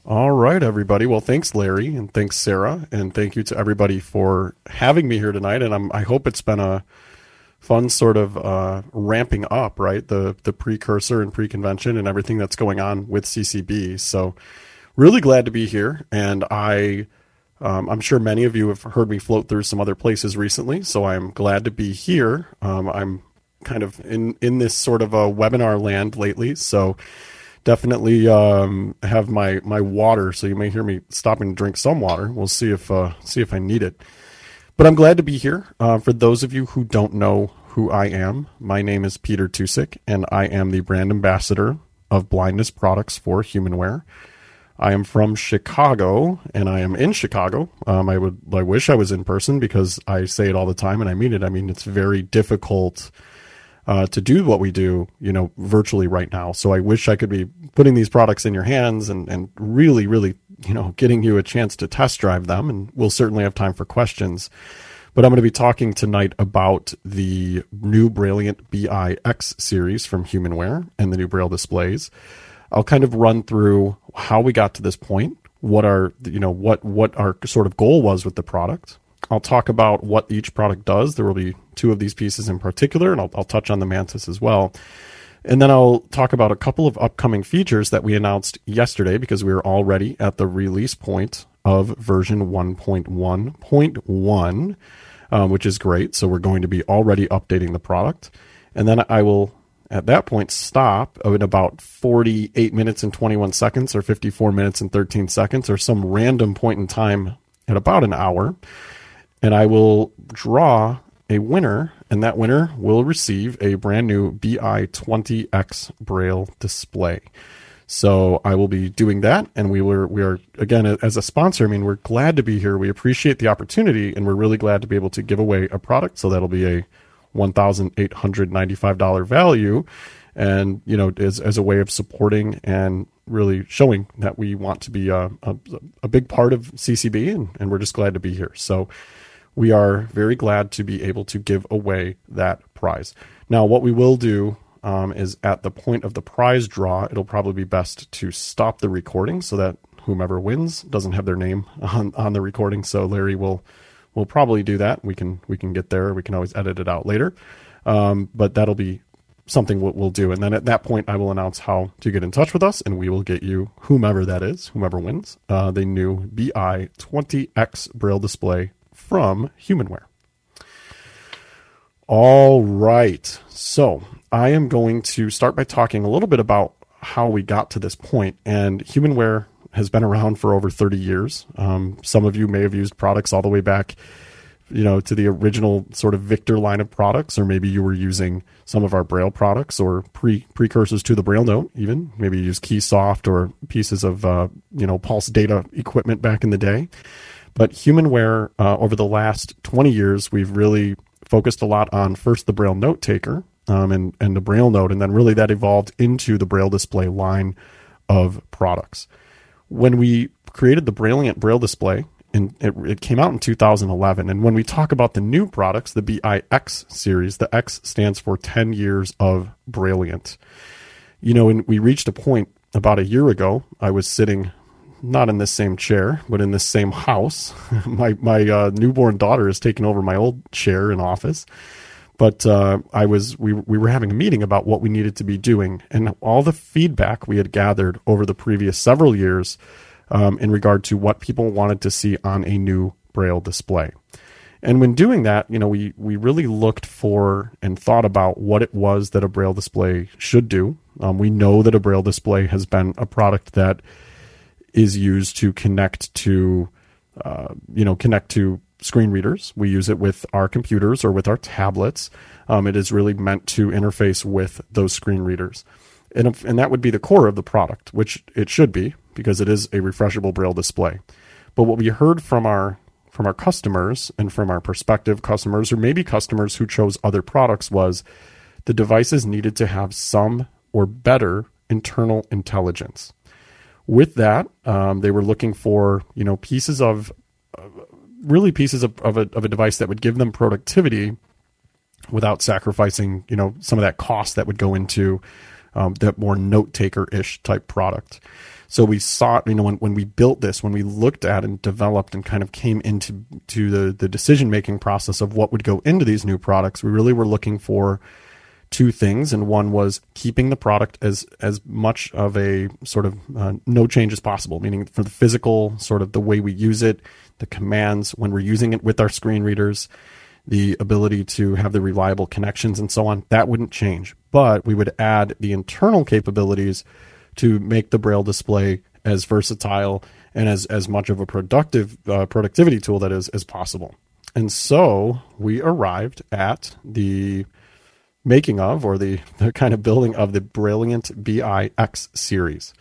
All right, everybody. Well, thanks, Larry, and thanks, Sarah, and thank you to everybody for having me here tonight. And I hope it's been a fun sort of ramping up, right? The precursor and pre-convention and everything that's going on with CCB. So, really glad to be here. And I'm sure many of you have heard me float through some other places recently. So I'm glad to be here. I'm kind of in this sort of a webinar land lately. So definitely have my water, so you may hear me stopping to drink some water. We'll see if I need it. But I'm glad to be here. For those of you who don't know who I am, my name is Peter Tusick, and I am the brand ambassador of blindness products for Humanware. I am from Chicago, and I am in Chicago. I wish I was in person because I say it all the time, and I mean it. I mean, it's very difficult to do what we do, virtually right now. So I wish I could be putting these products in your hands and really, really, getting you a chance to test drive them. And we'll certainly have time for questions. But I'm going to be talking tonight about the new Brailliant BI-X series from Humanware and the new Braille displays. I'll kind of run through how we got to this point, what our sort of goal was with the product. I'll talk about what each product does. There will be two of these pieces in particular, and I'll touch on the Mantis as well. And then I'll talk about a couple of upcoming features that we announced yesterday because we were already at the release point of version 1.1.1, which is great. So we're going to be already updating the product. And then I will, at that point, stop at about 48 minutes and 21 seconds or 54 minutes and 13 seconds or some random point in time at about an hour. And I will draw a winner, and that winner will receive a brand new BI-20X Braille display. So I will be doing that, and we are again, as a sponsor, I mean, we're glad to be here. We appreciate the opportunity, and we're really glad to be able to give away a product. So that'll be a $1,895 value, and as a way of supporting and really showing that we want to be a big part of CCB, and we're just glad to be here. So we are very glad to be able to give away that prize. Now, what we will do is at the point of the prize draw, it'll probably be best to stop the recording so that whomever wins doesn't have their name on the recording. So Larry will probably do that. We can get there. We can always edit it out later. But that'll be something we'll do. And then at that point, I will announce how to get in touch with us, and we will get you, whomever that is, whomever wins, the new BI-20X Braille display from Humanware. All right. So I am going to start by talking a little bit about how we got to this point. And Humanware has been around for over 30 years. Some of you may have used products all the way back, to the original sort of Victor line of products, or maybe you were using some of our Braille products or precursors to the Braille Note even. Maybe you used Keysoft or pieces of, Pulse Data equipment back in the day. But Humanware, over the last 20 years, we've really focused a lot on first the Braille Note Taker and the Braille Note, and then really that evolved into the Braille Display line of products. When we created the Brailliant Braille Display, and it came out in 2011, and when we talk about the new products, the BI-X series, the X stands for 10 years of Brailliant. And we reached a point about a year ago. I was sitting not in this same chair, but in this same house. My newborn daughter has taken over my old chair in office. But we were having a meeting about what we needed to be doing, and all the feedback we had gathered over the previous several years in regard to what people wanted to see on a new Braille display. And when doing that, we really looked for and thought about what it was that a Braille display should do. We know that a Braille display has been a product that is used to connect to screen readers. We use it with our computers or with our tablets. It is really meant to interface with those screen readers. And that would be the core of the product, which it should be, because it is a refreshable Braille display. But what we heard from our customers and from our prospective customers, or maybe customers who chose other products, was the devices needed to have some or better internal intelligence. With that, they were looking for pieces of a device that would give them productivity without sacrificing some of that cost that would go into that more note taker-ish type product. So we saw, when we built this, when we looked at and developed and kind of came into the decision-making process of what would go into these new products, we really were looking for two things. And one was keeping the product as much of a sort of no change as possible, meaning for the physical, sort of the way we use it, the commands, when we're using it with our screen readers, the ability to have the reliable connections and so on, that wouldn't change. But we would add the internal capabilities to make the Braille display as versatile and as much of a productivity tool that is as possible. And so we arrived at the making of, or the kind of building of, the Brailliant BI-X series.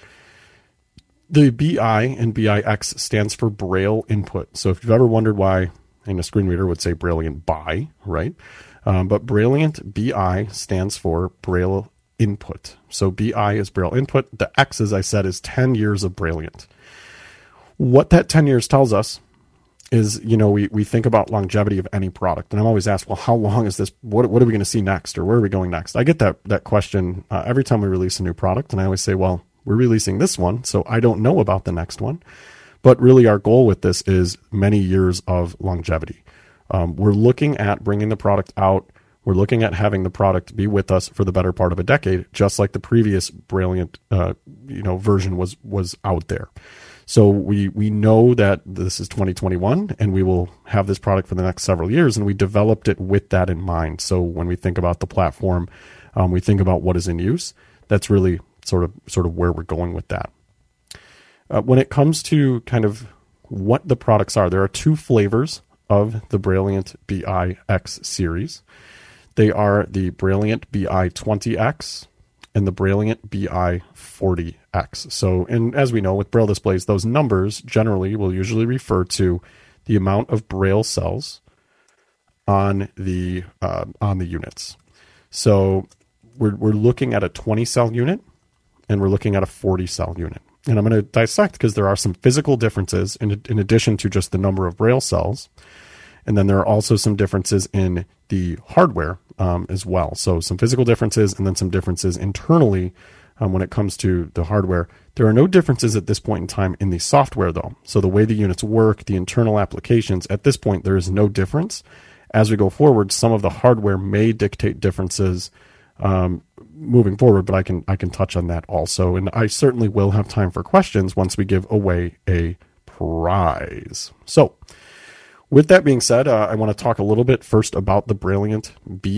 The BI and BI-X stands for Braille Input. So if you've ever wondered why a screen reader would say Brailliant BI, right? But Brailliant BI stands for Braille Input. So BI is Braille Input. The X, as I said, is 10 years of Brailliant. What that 10 years tells us is, we think about longevity of any product. And I'm always asked, well, how long is this? What are we going to see next? Or where are we going next? I get that question every time we release a new product. And I always say, well, we're releasing this one, so I don't know about the next one. But really our goal with this is many years of longevity. We're looking at bringing the product out. We're looking at having the product be with us for the better part of a decade, just like the previous Brailliant, version was out there. So we know that this is 2021, and we will have this product for the next several years, and we developed it with that in mind. So when we think about the platform, we think about what is in use. That's really sort of where we're going with that. When it comes to kind of what the products are, there are two flavors of the Brailliant BI-X series. They are the Brailliant BI-20X and the Brailliant BI-40X. So, and as we know with Braille displays, those numbers generally will usually refer to the amount of Braille cells on the units. So we're looking at a 20-cell unit, and we're looking at a 40-cell unit. And I'm going to dissect, because there are some physical differences in addition to just the number of Braille cells. And then there are also some differences in the hardware as well. So some physical differences, and then some differences internally when it comes to the hardware. There are no differences at this point in time in the software, though. So the way the units work, the internal applications, at this point, there is no difference. As we go forward, some of the hardware may dictate differences moving forward, but I can touch on that also. And I certainly will have time for questions once we give away a prize. So with that being said, I want to talk a little bit first about the Brailliant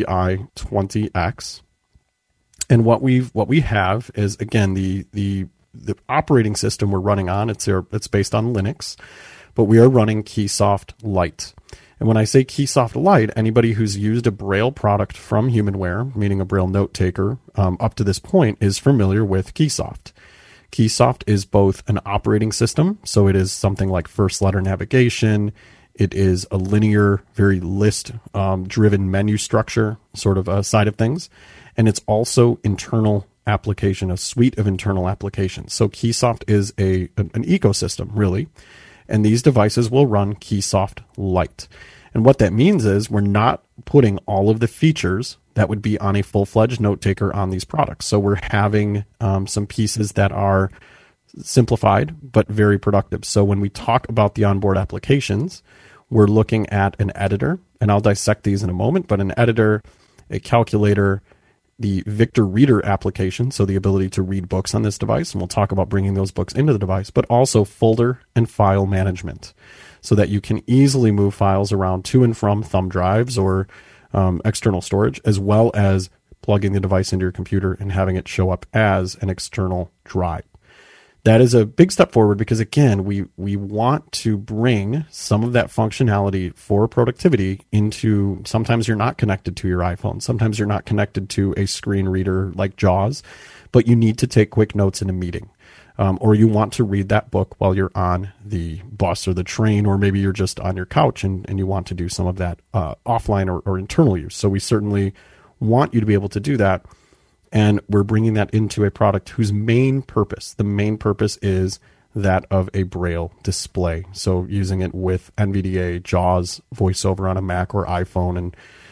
BI-20X. And what we have is, again, the operating system we're running on. It's based on Linux, but we are running Keysoft Lite. And when I say Keysoft Lite, anybody who's used a Braille product from Humanware, meaning a Braille note taker, up to this point is familiar with Keysoft. Keysoft is both an operating system, so it is something like first letter navigation. It is a linear, very list-driven menu structure sort of side of things. And it's also internal application, a suite of internal applications. So Keysoft is an ecosystem, really. And these devices will run Keysoft Lite. And what that means is we're not putting all of the features that would be on a full-fledged note taker on these products. So we're having some pieces that are simplified but very productive. So when we talk about the onboard applications, we're looking at an editor, and I'll dissect these in a moment, but an editor, a calculator, the Victor Reader application, so the ability to read books on this device, and we'll talk about bringing those books into the device, but also folder and file management, so that you can easily move files around to and from thumb drives or external storage, as well as plugging the device into your computer and having it show up as an external drive. That is a big step forward because, again, we want to bring some of that functionality for productivity into, sometimes you're not connected to your iPhone. Sometimes you're not connected to a screen reader like JAWS, but you need to take quick notes in a meeting. Or you want to read that book while you're on the bus or the train, or maybe you're just on your couch and you want to do some of that offline or internal use. So we certainly want you to be able to do that. And we're bringing that into a product whose main purpose is that of a Braille display. So using it with NVDA, JAWS, VoiceOver on a Mac or iPhone, and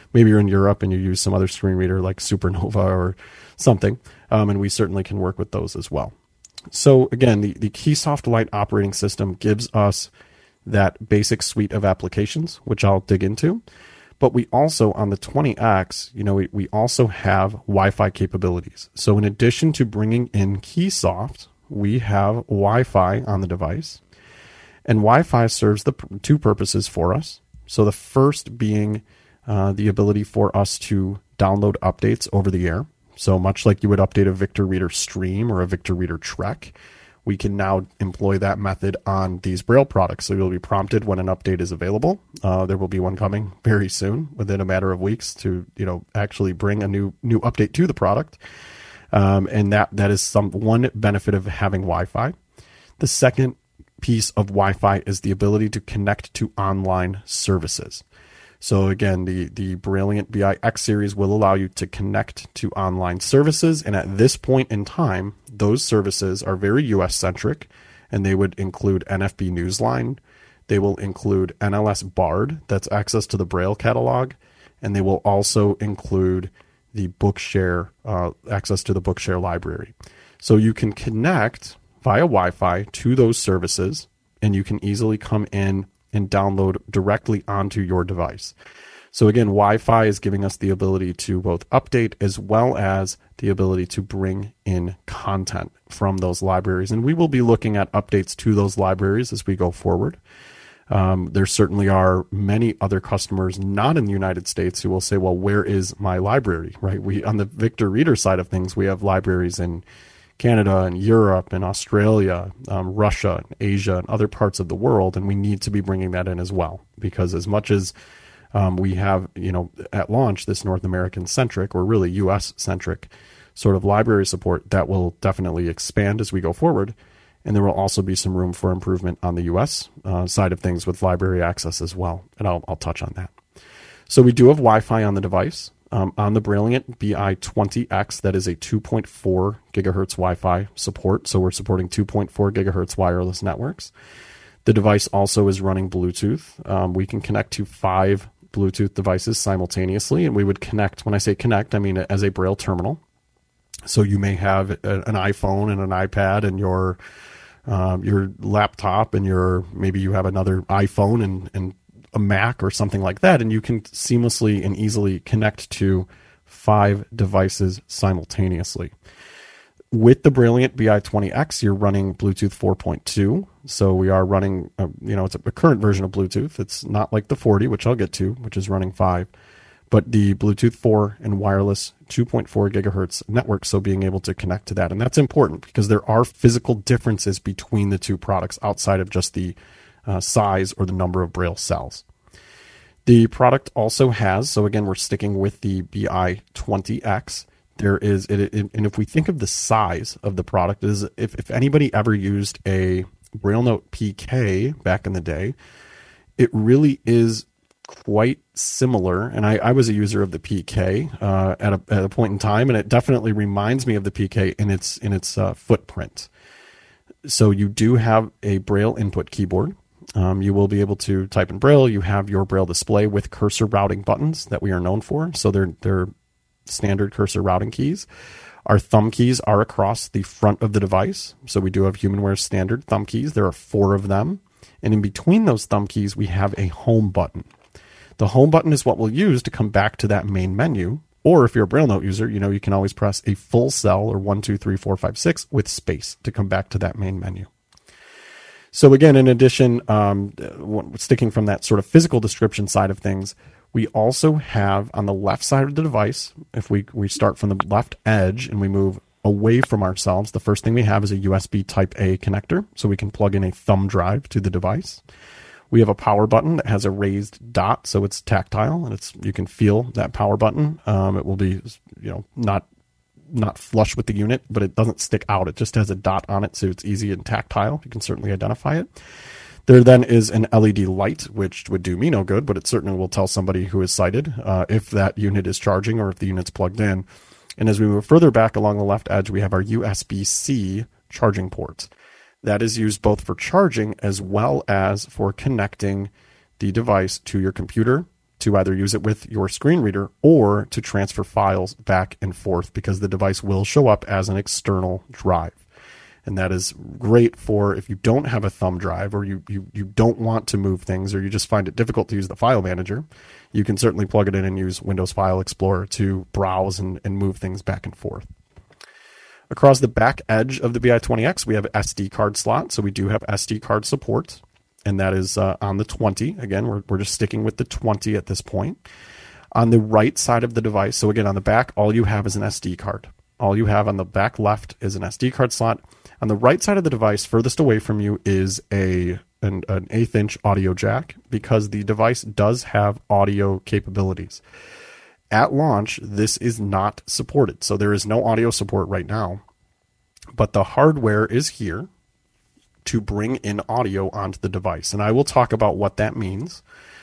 maybe you're in Europe and you use some other screen reader like Supernova or something, and we certainly can work with those as well. So again, the Keysoft Lite operating system gives us that basic suite of applications, which I'll dig into. But we also, on the 20X, we also have Wi-Fi capabilities. So in addition to bringing in Keysoft, we have Wi-Fi on the device. And Wi-Fi serves the two purposes for us. So the first being the ability for us to download updates over the air. So much like you would update a Victor Reader Stream or a Victor Reader Trek, we can now employ that method on these Braille products. So you'll be prompted when an update is available. There will be one coming very soon, within a matter of weeks, to actually bring a new update to the product. And that is one benefit of having Wi-Fi. The second piece of Wi-Fi is the ability to connect to online services. So again, the Brilliant BI X series will allow you to connect to online services. And at this point in time, those services are very US centric, and they would include NFB Newsline. They will include NLS Bard, that's access to the Braille catalog. And they will also include the Bookshare, access to the Bookshare library. So you can connect via Wi-Fi to those services, and you can easily come in and download directly onto your device. So again, Wi-Fi is giving us the ability to both update as well as the ability to bring in content from those libraries. And we will be looking at updates to those libraries as we go forward. There certainly are many other customers not in the United States who will say, well, where is my library, right? On the Victor Reader side of things, we have libraries in Canada and Europe and Australia, Russia, and Asia, and other parts of the world, and we need to be bringing that in as well. Because as much as we have, at launch, this North American-centric, or really U.S.-centric sort of library support, that will definitely expand as we go forward. And there will also be some room for improvement on the U.S. Side of things with library access as well, and I'll touch on that. So we do have Wi-Fi on the device. On the Brilliant BI-20X, that is a 2.4 gigahertz Wi-Fi support. So we're supporting 2.4 gigahertz wireless networks. The device also is running Bluetooth. We can connect to 5 Bluetooth devices simultaneously, and we would connect. When I say connect, I mean as a Braille terminal. So you may have an iPhone and an iPad and your laptop, and maybe you have another iPhone and a Mac or something like that, and you can seamlessly and easily connect to 5 devices simultaneously. With the Brilliant BI-20X, you're running Bluetooth 4.2. So we are running, it's a current version of Bluetooth. It's not like the 40, which I'll get to, which is running 5. But the Bluetooth 4 and wireless 2.4 gigahertz network, so being able to connect to that. And that's important because there are physical differences between the two products outside of just the size or the number of Braille cells. The product also has, so again, we're sticking with the BI-20X. And if we think of the size of the product, if anybody ever used a BrailleNote PK back in the day, it really is quite similar. And I was a user of the PK at a point in time, and it definitely reminds me of the PK in its footprint. So you do have a Braille input keyboard. You will be able to type in Braille. You have your Braille display with cursor routing buttons that we are known for. So they're standard cursor routing keys. Our thumb keys are across the front of the device. So we do have HumanWare standard thumb keys. There are 4 of them. And in between those thumb keys, we have a home button. The home button is what we'll use to come back to that main menu. Or if you're a BrailleNote user, you can always press a full cell or 1, 2, 3, 4, 5, 6 with space to come back to that main menu. So again, in addition, sticking from that sort of physical description side of things, we also have on the left side of the device, if we start from the left edge and we move away from ourselves, the first thing we have is a USB Type A connector, so we can plug in a thumb drive to the device. We have a power button that has a raised dot, so it's tactile, and you can feel that power button. It will be, not flush with the unit, but it doesn't stick out. It just has a dot on it, so it's easy and tactile. You can certainly identify it. There then is an LED light, which would do me no good, but it certainly will tell somebody who is sighted if that unit is charging or if the unit's plugged in. And as we move further back along the left edge, we have our USB-C charging port. That is used both for charging as well as for connecting the device to your computer, to either use it with your screen reader or to transfer files back and forth, because the device will show up as an external drive. And that is great for if you don't have a thumb drive, or you don't want to move things, or you just find it difficult to use the file manager. You can certainly plug it in and use Windows File Explorer to browse and move things back and forth. Across the back edge of the BI-20X, we have SD card slot. So we do have SD card support, and that is on the 20. Again, we're just sticking with the 20 at this point. On the right side of the device, so again, on the back, all you have is an SD card. All you have on the back left is an SD card slot. On the right side of the device, furthest away from you, is an 1/8 inch audio jack, because the device does have audio capabilities. At launch, this is not supported. So there is no audio support right now, but the hardware is here to bring in audio onto the device. And I will talk about what that means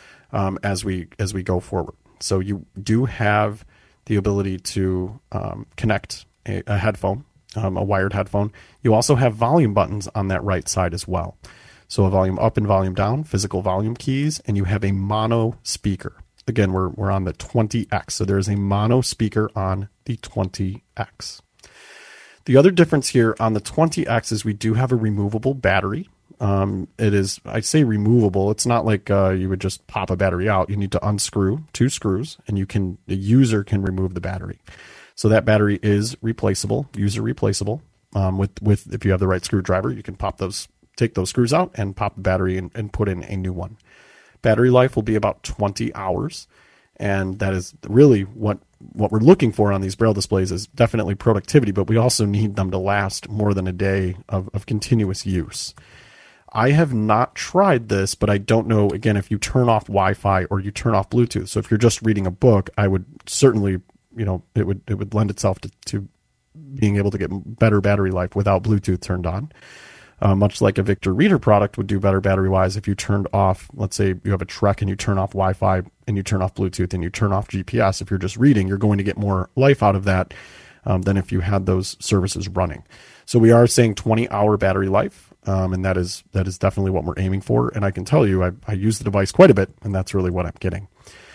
as we go forward. So you do have the ability to connect a headphone, a wired headphone. You also have volume buttons on that right side as well. So a volume up and volume down, physical volume keys, and you have a mono speaker. Again, we're on the 20X, so there's a mono speaker on the 20X. The other difference here on the 20X is we do have a removable battery. It is, I say removable. It's not like you would just pop a battery out. You need to unscrew 2 screws, and the user can remove the battery. So that battery is replaceable, user replaceable. With if you have the right screwdriver, you can take those screws out and pop the battery and put in a new one. Battery life will be about 20 hours. And that is really what we're looking for on these Braille displays, is definitely productivity, but we also need them to last more than a day of continuous use. I have not tried this, but I don't know, again, if you turn off Wi-Fi or you turn off Bluetooth. So if you're just reading a book, I would certainly, it would lend itself to being able to get better battery life without Bluetooth turned on. Much like a Victor Reader product would do better battery-wise if you turned off, let's say you have a Trek and you turn off Wi-Fi and you turn off Bluetooth and you turn off GPS. If you're just reading, you're going to get more life out of that than if you had those services running. So we are saying 20-hour battery life, and that is definitely what we're aiming for. And I can tell you, I use the device quite a bit, and that's really what I'm getting.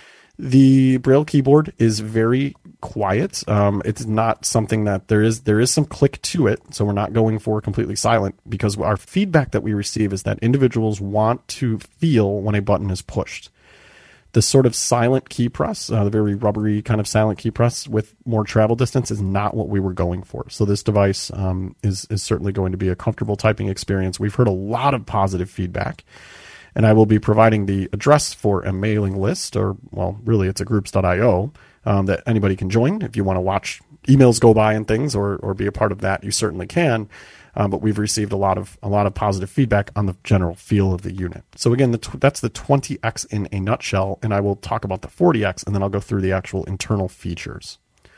The Braille keyboard is very quiet. It's not something that there is some click to it, so we're not going for completely silent, because our feedback that we receive is that individuals want to feel when a button is pushed. The sort of silent key press, the very rubbery kind of silent key press with more travel distance, is not what we were going for. So this device is certainly going to be a comfortable typing experience. We've heard a lot of positive feedback. And I will be providing the address for a mailing list, or, well, really it's a groups.io that anybody can join. If you want to watch emails go by and things, or be a part of that, you certainly can. But we've received a lot of positive feedback on the general feel of the unit. So again, that's the 20X in a nutshell, and I will talk about the 40X, and then I'll go through the actual internal features.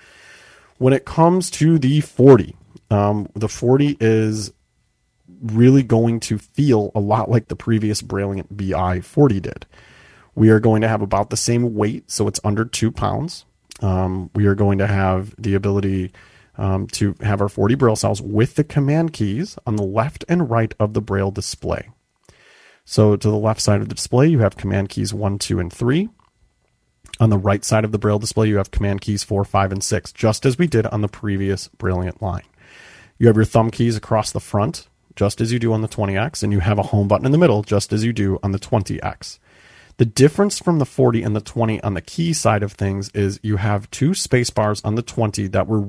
When it comes to the 40, the 40 is really going to feel a lot like the previous Brailliant BI-40 did. We are going to have about the same weight, so it's under 2 pounds. We are going to have the ability to have our 40 Braille cells with the command keys on the left and right of the Braille display. So to the left side of the display, you have command keys 1, 2, and 3. On the right side of the Braille display, you have command keys 4, 5, and 6, just as we did on the previous Brailliant line. You have your thumb keys across the front, just as you do on the 20X, and you have a home button in the middle, just as you do on the 20X. The difference from the 40 and the 20 on the key side of things is you have 2 space bars on the 40 that were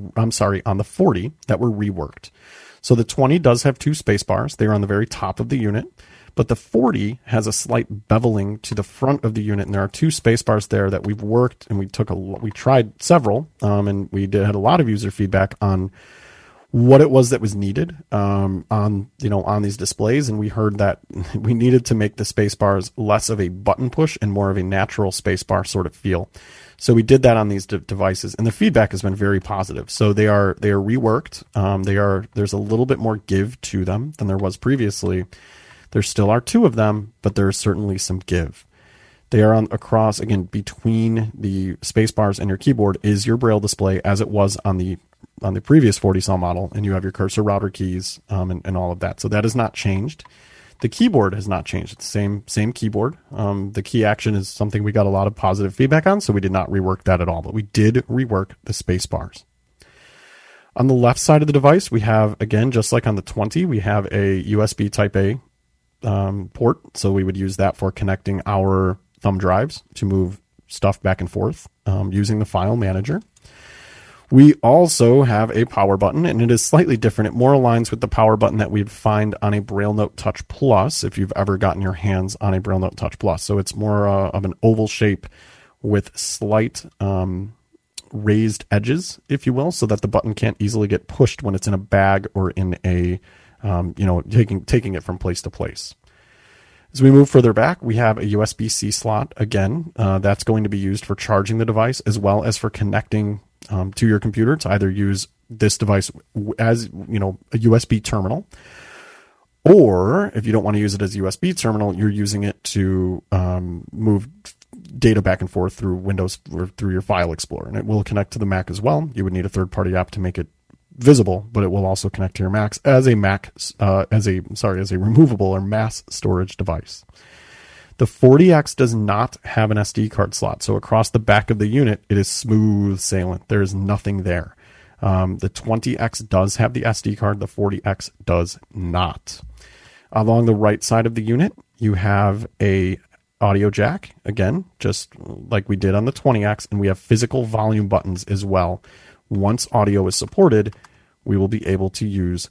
reworked. So the 20 does have 2 space bars. They're on the very top of the unit, but the 40 has a slight beveling to the front of the unit, and there are 2 space bars there that we've worked, and we tried several, and we had a lot of user feedback on what it was that was needed on these displays, and we heard that we needed to make the space bars less of a button push and more of a natural space bar sort of feel. So we did that on these devices, and the feedback has been very positive. So they are reworked. There's a little bit more give to them than there was previously. There still are 2 of them, but there is certainly some give. They are across, again, between the space bars and your keyboard is your Braille display, as it was on the previous 40 cell model, and you have your cursor router keys and all of that. So that has not changed. The keyboard has not changed. It's the same keyboard. The key action is something we got a lot of positive feedback on, so we did not rework that at all, but we did rework the space bars. On the left side of the device, we have, again, just like on the 20, we have a USB Type A port, so we would use that for connecting our thumb drives to move stuff back and forth using the file manager. We also have a power button, and it is slightly different. It more aligns with the power button that we'd find on a Braille Note Touch Plus, if you've ever gotten your hands on a Braille Note Touch Plus. So it's more of an oval shape with slight raised edges, if you will, so that the button can't easily get pushed when it's in a bag or in a, taking it from place to place. As we move further back, we have a USB-C slot. Again, that's going to be used for charging the device as well as for connecting to your computer to either use this device as, a USB terminal, or if you don't want to use it as a USB terminal, you're using it to move data back and forth through Windows or through your File Explorer, and it will connect to the Mac as well. You would need a third-party app to make it visible, but it will also connect to your Macs as a removable or mass storage device. The 40X does not have an SD card slot, so across the back of the unit, it is smooth sailing. There is nothing there. The 20X does have the SD card. The 40X does not. Along the right side of the unit, you have a audio jack, again, just like we did on the 20X, and we have physical volume buttons as well. Once audio is supported, we will be able to use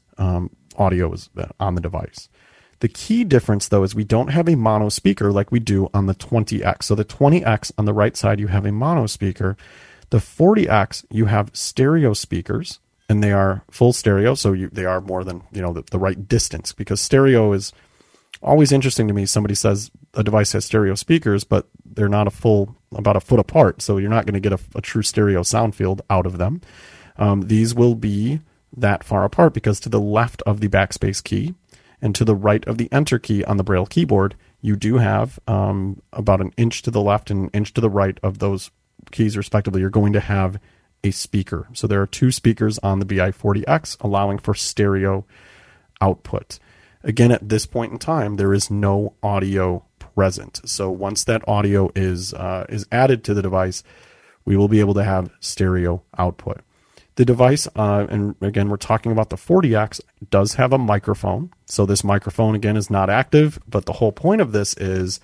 audio on the device. The key difference, though, is we don't have a mono speaker like we do on the 20X. So the 20X on the right side, you have a mono speaker. The 40X, you have stereo speakers, and they are full stereo. So they are more than the right distance, because stereo is always interesting to me. Somebody says a device has stereo speakers, but they're not about a foot apart. So you're not going to get a true stereo sound field out of them. These will be that far apart because to the left of the backspace key and to the right of the enter key on the Braille keyboard, you do have about an inch to the left and an inch to the right of those keys respectively. You're going to have a speaker. So there are two speakers on the BI40X allowing for stereo output. Again, at this point in time, there is no audio present. So once that audio is added to the device, we will be able to have stereo output. The device, and again, we're talking about the 40X, does have a microphone. So this microphone, again, is not active, but the whole point of this is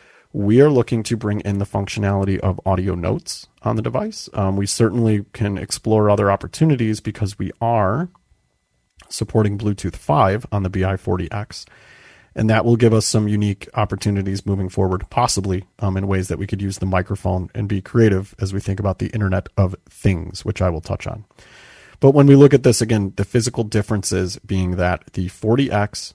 we are looking to bring in the functionality of audio notes on the device. We certainly can explore other opportunities because we are supporting Bluetooth 5 on the BI40X, and that will give us some unique opportunities moving forward, possibly in ways that we could use the microphone and be creative as we think about the Internet of Things, which I will touch on. But when we look at this, again, the physical differences being that the 40X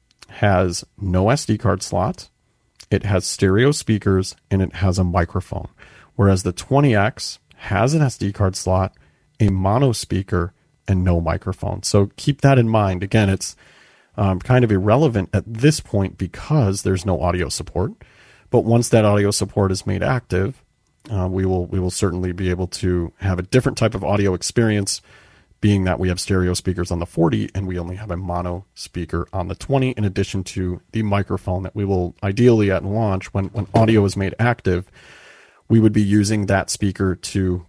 has no SD card slot, it has stereo speakers, and it has a microphone, whereas the 20X has an SD card slot, a mono speaker, and no microphone. So keep that in mind. Again, it's kind of irrelevant at this point because there's no audio support. But once that audio support is made active, we will certainly be able to have a different type of audio experience, being that we have stereo speakers on the 40 and we only have a mono speaker on the 20, in addition to the microphone that we will ideally at launch, when audio is made active, we would be using that speaker to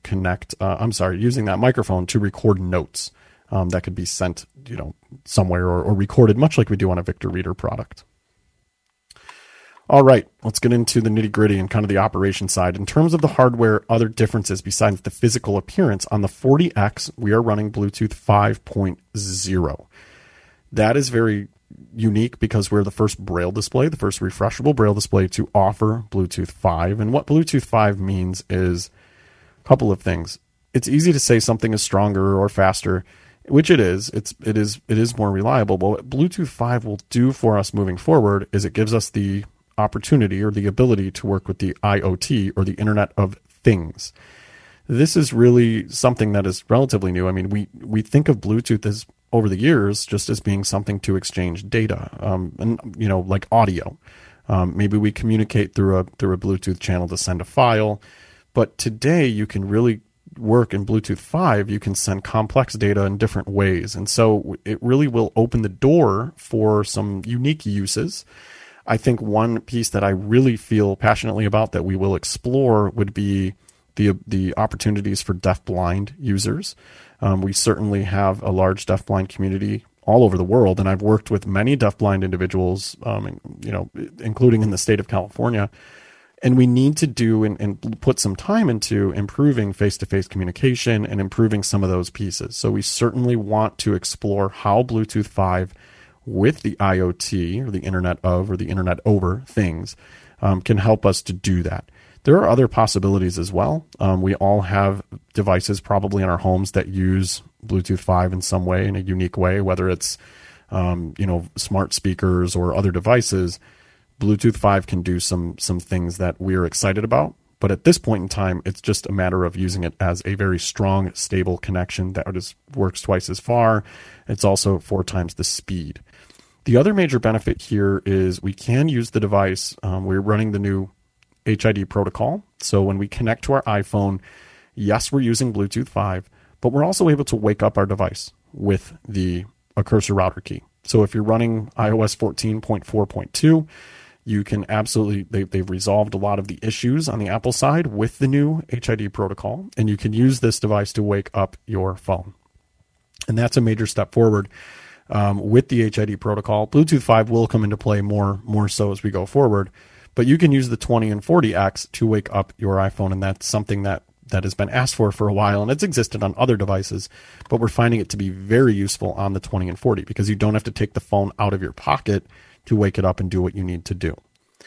using that microphone to record notes that could be sent, somewhere or recorded, much like we do on a Victor Reader product. All right, let's get into the nitty gritty and kind of the operation side. In terms of the hardware, other differences besides the physical appearance, on the 40X, we are running Bluetooth 5.0. That is very unique because we're the first Braille display, the first refreshable Braille display to offer Bluetooth 5. And what Bluetooth 5 means is a couple of things. It's easy to say something is stronger or faster, which it is. It is more reliable. But what Bluetooth 5 will do for us moving forward is it gives us the opportunity or the ability to work with the IoT, or the Internet of Things. This is really something that is relatively new. I mean, we think of Bluetooth as, over the years, just as being something to exchange data, and like audio. Maybe we communicate through a Bluetooth channel to send a file, but today you can really work in Bluetooth 5, you can send complex data in different ways. And so it really will open the door for some unique uses. I think one piece that I really feel passionately about that we will explore would be the opportunities for deafblind users. We certainly have a large deafblind community all over the world, and I've worked with many deafblind individuals, including in the state of California. And we need to do and put some time into improving face-to-face communication and improving some of those pieces. So we certainly want to explore how Bluetooth 5 with the IoT, or the Internet of, or the Internet over things, can help us to do that. There are other possibilities as well. We all have devices probably in our homes that use Bluetooth 5 in some way, in a unique way, whether it's smart speakers or other devices. Bluetooth 5 can do some things that we're excited about. But at this point in time, it's just a matter of using it as a very strong, stable connection that works twice as far. It's also 4 times the speed. The other major benefit here is we can use the device. We're running the new HID protocol. So when we connect to our iPhone, yes, we're using Bluetooth 5, but we're also able to wake up our device with a cursor router key. So if you're running iOS 14.4.2, you can absolutely, they've resolved a lot of the issues on the Apple side with the new HID protocol, and you can use this device to wake up your phone. And that's a major step forward. With the HID protocol, Bluetooth 5 will come into play more so as we go forward, but you can use the 20 and 40X to wake up your iPhone, and that's something that has been asked for a while, and it's existed on other devices, but we're finding it to be very useful on the 20 and 40 because you don't have to take the phone out of your pocket to wake it up and do what you need to do.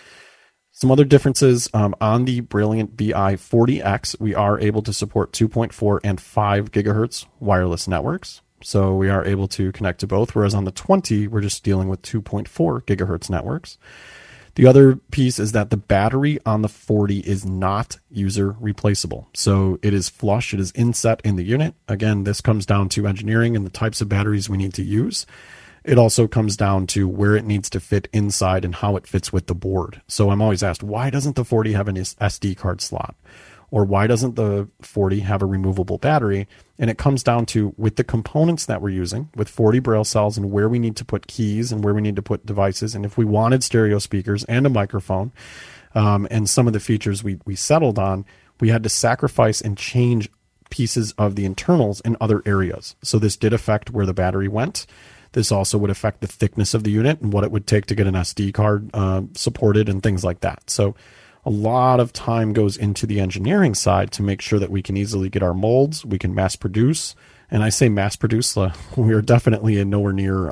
Some other differences on the Brilliant BI 40X, we are able to support 2.4 and 5 gigahertz wireless networks. So we are able to connect to both, whereas on the 20, we're just dealing with 2.4 gigahertz networks. The other piece is that the battery on the 40 is not user replaceable. So it is flush, it is inset in the unit. Again, this comes down to engineering and the types of batteries we need to use. It also comes down to where it needs to fit inside and how it fits with the board. So I'm always asked, why doesn't the 40 have an SD card slot? Or why doesn't the 40 have a removable battery? And it comes down to, with the components that we're using, with 40 Braille cells and where we need to put keys and where we need to put devices, and if we wanted stereo speakers and a microphone, and some of the features we settled on, we had to sacrifice and change pieces of the internals in other areas. So this did affect where the battery went. This also would affect the thickness of the unit and what it would take to get an SD card supported and things like that. So a lot of time goes into the engineering side to make sure that we can easily get our molds, we can mass produce. And I say mass produce, we are definitely nowhere near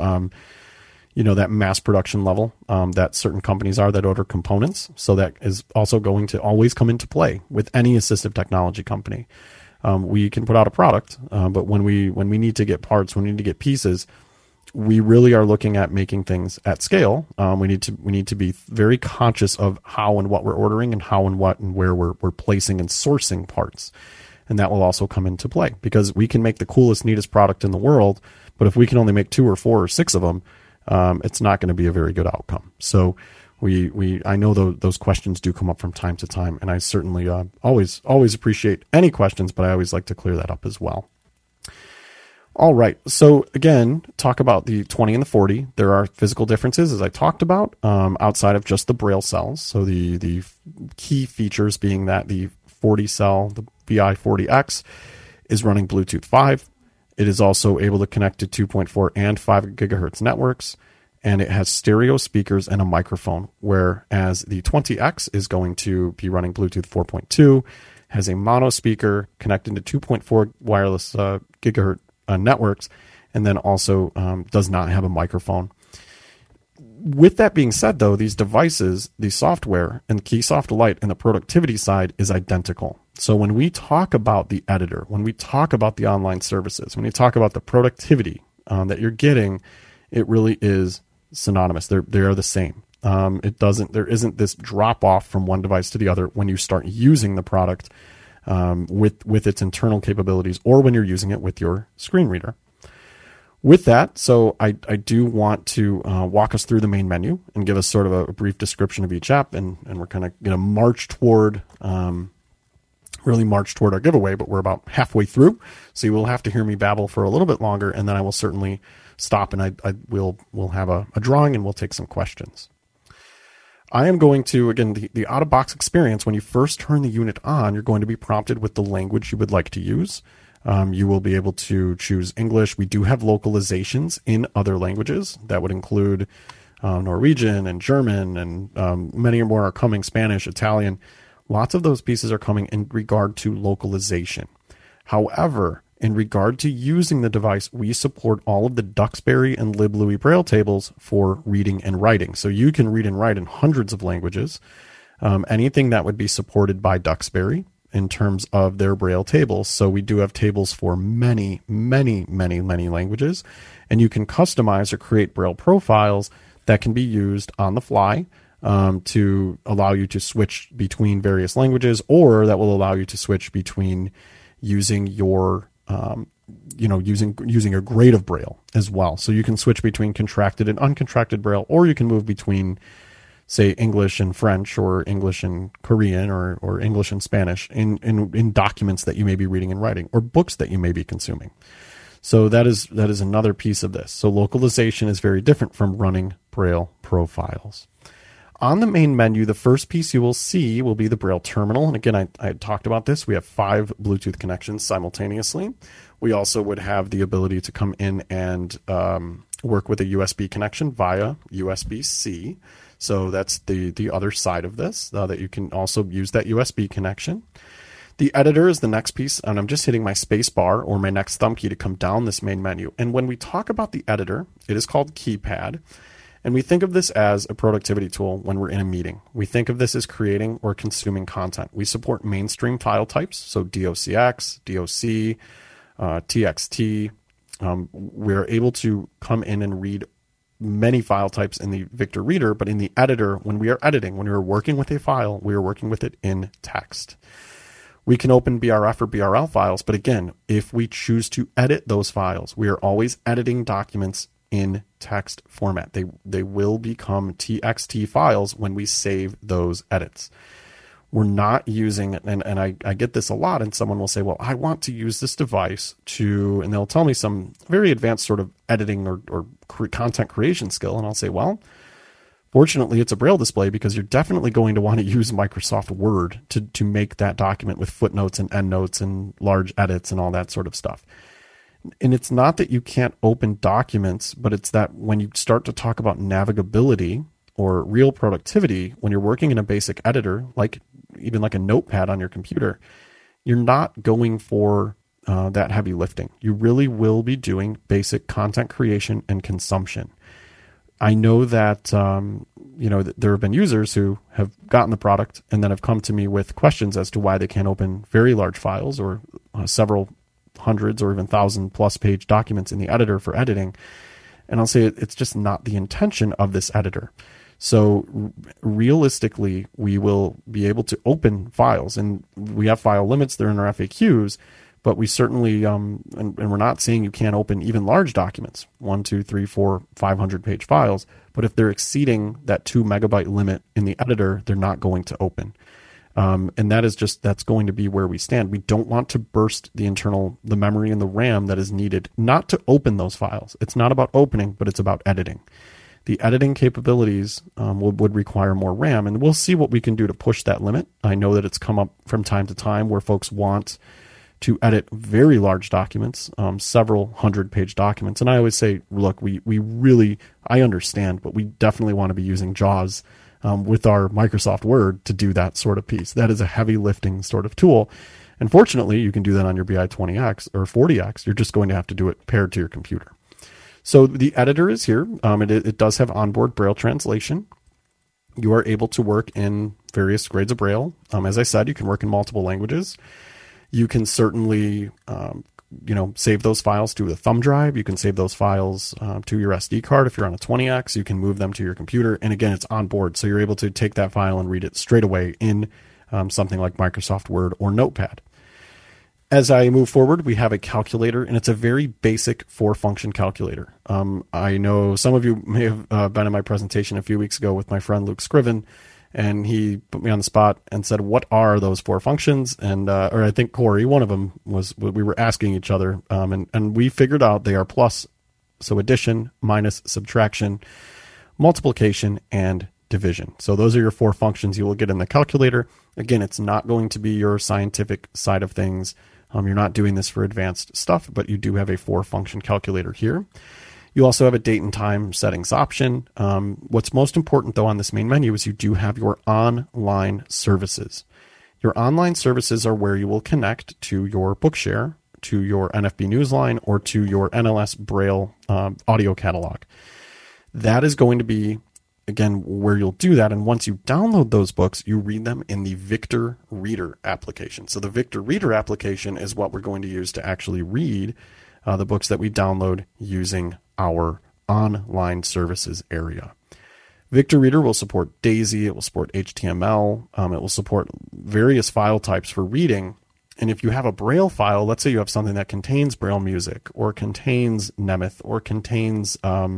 that mass production level that certain companies are that order components. So that is also going to always come into play with any assistive technology company. We can put out a product, but when we need to get parts, when we need to get pieces, we really are looking at making things at scale. We need to be very conscious of how and what we're ordering and how and what and where we're placing and sourcing parts. And that will also come into play because we can make the coolest, neatest product in the world, but if we can only make 2 or 4 or 6 of them, it's not going to be a very good outcome. So I know those questions do come up from time to time, and I certainly always appreciate any questions, but I always like to clear that up as well. All right. So again, talk about the 20 and the 40. There are physical differences, as I talked about, outside of just the Braille cells. So the key features being that the 40 cell, the BI 40X, is running Bluetooth 5. It is also able to connect to 2.4 and 5 gigahertz networks, and it has stereo speakers and a microphone, whereas the 20X is going to be running Bluetooth 4.2, has a mono speaker connected to 2.4 wireless gigahertz networks, and then also does not have a microphone. With that being said, though, these devices, the software and Keysoft Lite and the productivity side is identical. So when we talk about the editor, when we talk about the online services, when you talk about the productivity that you're getting, it really is synonymous. They are the same. There isn't this drop off from one device to the other when you start using the product with its internal capabilities, or when you're using it with your screen reader. With that, so I do want to walk us through the main menu and give us sort of a brief description of each app, and we're kind of going to march toward really march toward our giveaway, but we're about halfway through. So you will have to hear me babble for a little bit longer, and then I will certainly stop and we'll have a drawing and we'll take some questions. I am going to, again, the out-of-box experience, when you first turn the unit on, you're going to be prompted with the language you would like to use. You will be able to choose English. We do have localizations in other languages. That would include Norwegian and German, and many more are coming, Spanish, Italian. Lots of those pieces are coming in regard to localization. However, in regard to using the device, we support all of the Duxbury and LibLouis Braille tables for reading and writing. So you can read and write in hundreds of languages. Anything that would be supported by Duxbury in terms of their Braille tables. So we do have tables for many, many, many, many languages. And you can customize or create Braille profiles that can be used on the fly to allow you to switch between various languages, or that will allow you to switch between using your using a grade of Braille as well. So you can switch between contracted and uncontracted Braille, or you can move between, say, English and French, or English and Korean, or English and Spanish in documents that you may be reading and writing, or books that you may be consuming. So that is another piece of this. So localization is very different from running Braille profiles. On the main menu, the first piece you will see will be the Braille terminal. And again, I had talked about this. We have 5 Bluetooth connections simultaneously. We also would have the ability to come in and work with a USB connection via USB-C. So that's the other side of this, that you can also use that USB connection. The editor is the next piece, and I'm just hitting my space bar or my next thumb key to come down this main menu. And when we talk about the editor, it is called Keypad. And we think of this as a productivity tool when we're in a meeting. We think of this as creating or consuming content. We support mainstream file types, so DOCX, DOC, TXT. We're able to come in and read many file types in the Victor Reader, but in the editor, when we are editing, when we are working with a file, we are working with it in text. We can open BRF or BRL files, but again, if we choose to edit those files, we are always editing documents in text format. They will become TXT files when we save those edits. We're not using, and I get this a lot, and someone will say, well, I want to use this device to, and they'll tell me some very advanced sort of editing or content creation skill, and I'll say, well, fortunately, it's a Braille display, because you're definitely going to want to use Microsoft Word to make that document with footnotes and endnotes and large edits and all that sort of stuff. And it's not that you can't open documents, but it's that when you start to talk about navigability or real productivity, when you're working in a basic editor, like even like a notepad on your computer, you're not going for that heavy lifting. You really will be doing basic content creation and consumption. I know that there have been users who have gotten the product and then have come to me with questions as to why they can't open very large files or several hundreds or even 1,000+ page documents in the editor for editing. And I'll say it's just not the intention of this editor. So realistically, we will be able to open files, and we have file limits. They're in our FAQs, but we certainly, and we're not saying you can't open even large documents, 1, 2, 3, 4, 500 page files. But if they're exceeding that 2 megabyte limit in the editor, they're not going to open. And that's going to be where we stand. We don't want to burst the memory and the RAM that is needed not to open those files. It's not about opening, but it's about editing. The editing capabilities would require more RAM, and we'll see what we can do to push that limit. I know that it's come up from time to time where folks want to edit very large documents, several 100-page documents. And I always say, look, I understand, but we definitely want to be using JAWS with our Microsoft Word to do that sort of piece. That is a heavy lifting sort of tool. And fortunately, you can do that on your BI-20X or 40X. You're just going to have to do it paired to your computer. So the editor is here. It does have onboard Braille translation. You are able to work in various grades of Braille. As I said, you can work in multiple languages. You can certainly save those files to a thumb drive. You can save those files to your SD card. If you're on a 20X, you can move them to your computer. And again, it's on board, so you're able to take that file and read it straight away in something like Microsoft Word or Notepad. As I move forward, we have a calculator, and it's a very basic 4-function calculator. I know some of you may have been in my presentation a few weeks ago with my friend Luke Scriven, And he put me on the spot and said, what are those 4 functions? And, or I think Corey, one of them was, we were asking each other, and we figured out they are plus, so addition, minus, subtraction, multiplication, and division. So those are your 4 functions you will get in the calculator. Again, it's not going to be your scientific side of things. You're not doing this for advanced stuff, but you do have a 4-function calculator here. You also have a date and time settings option. What's most important, though, on this main menu is you do have your online services. Your online services are where you will connect to your Bookshare, to your NFB Newsline, or to your NLS Braille audio catalog. That is going to be, again, where you'll do that. And once you download those books, you read them in the Victor Reader application. So the Victor Reader application is what we're going to use to actually read the books that we download using our online services area. Victor Reader will support DAISY, it will support HTML, it will support various file types for reading. And if you have a Braille file, let's say you have something that contains Braille music or contains Nemeth or contains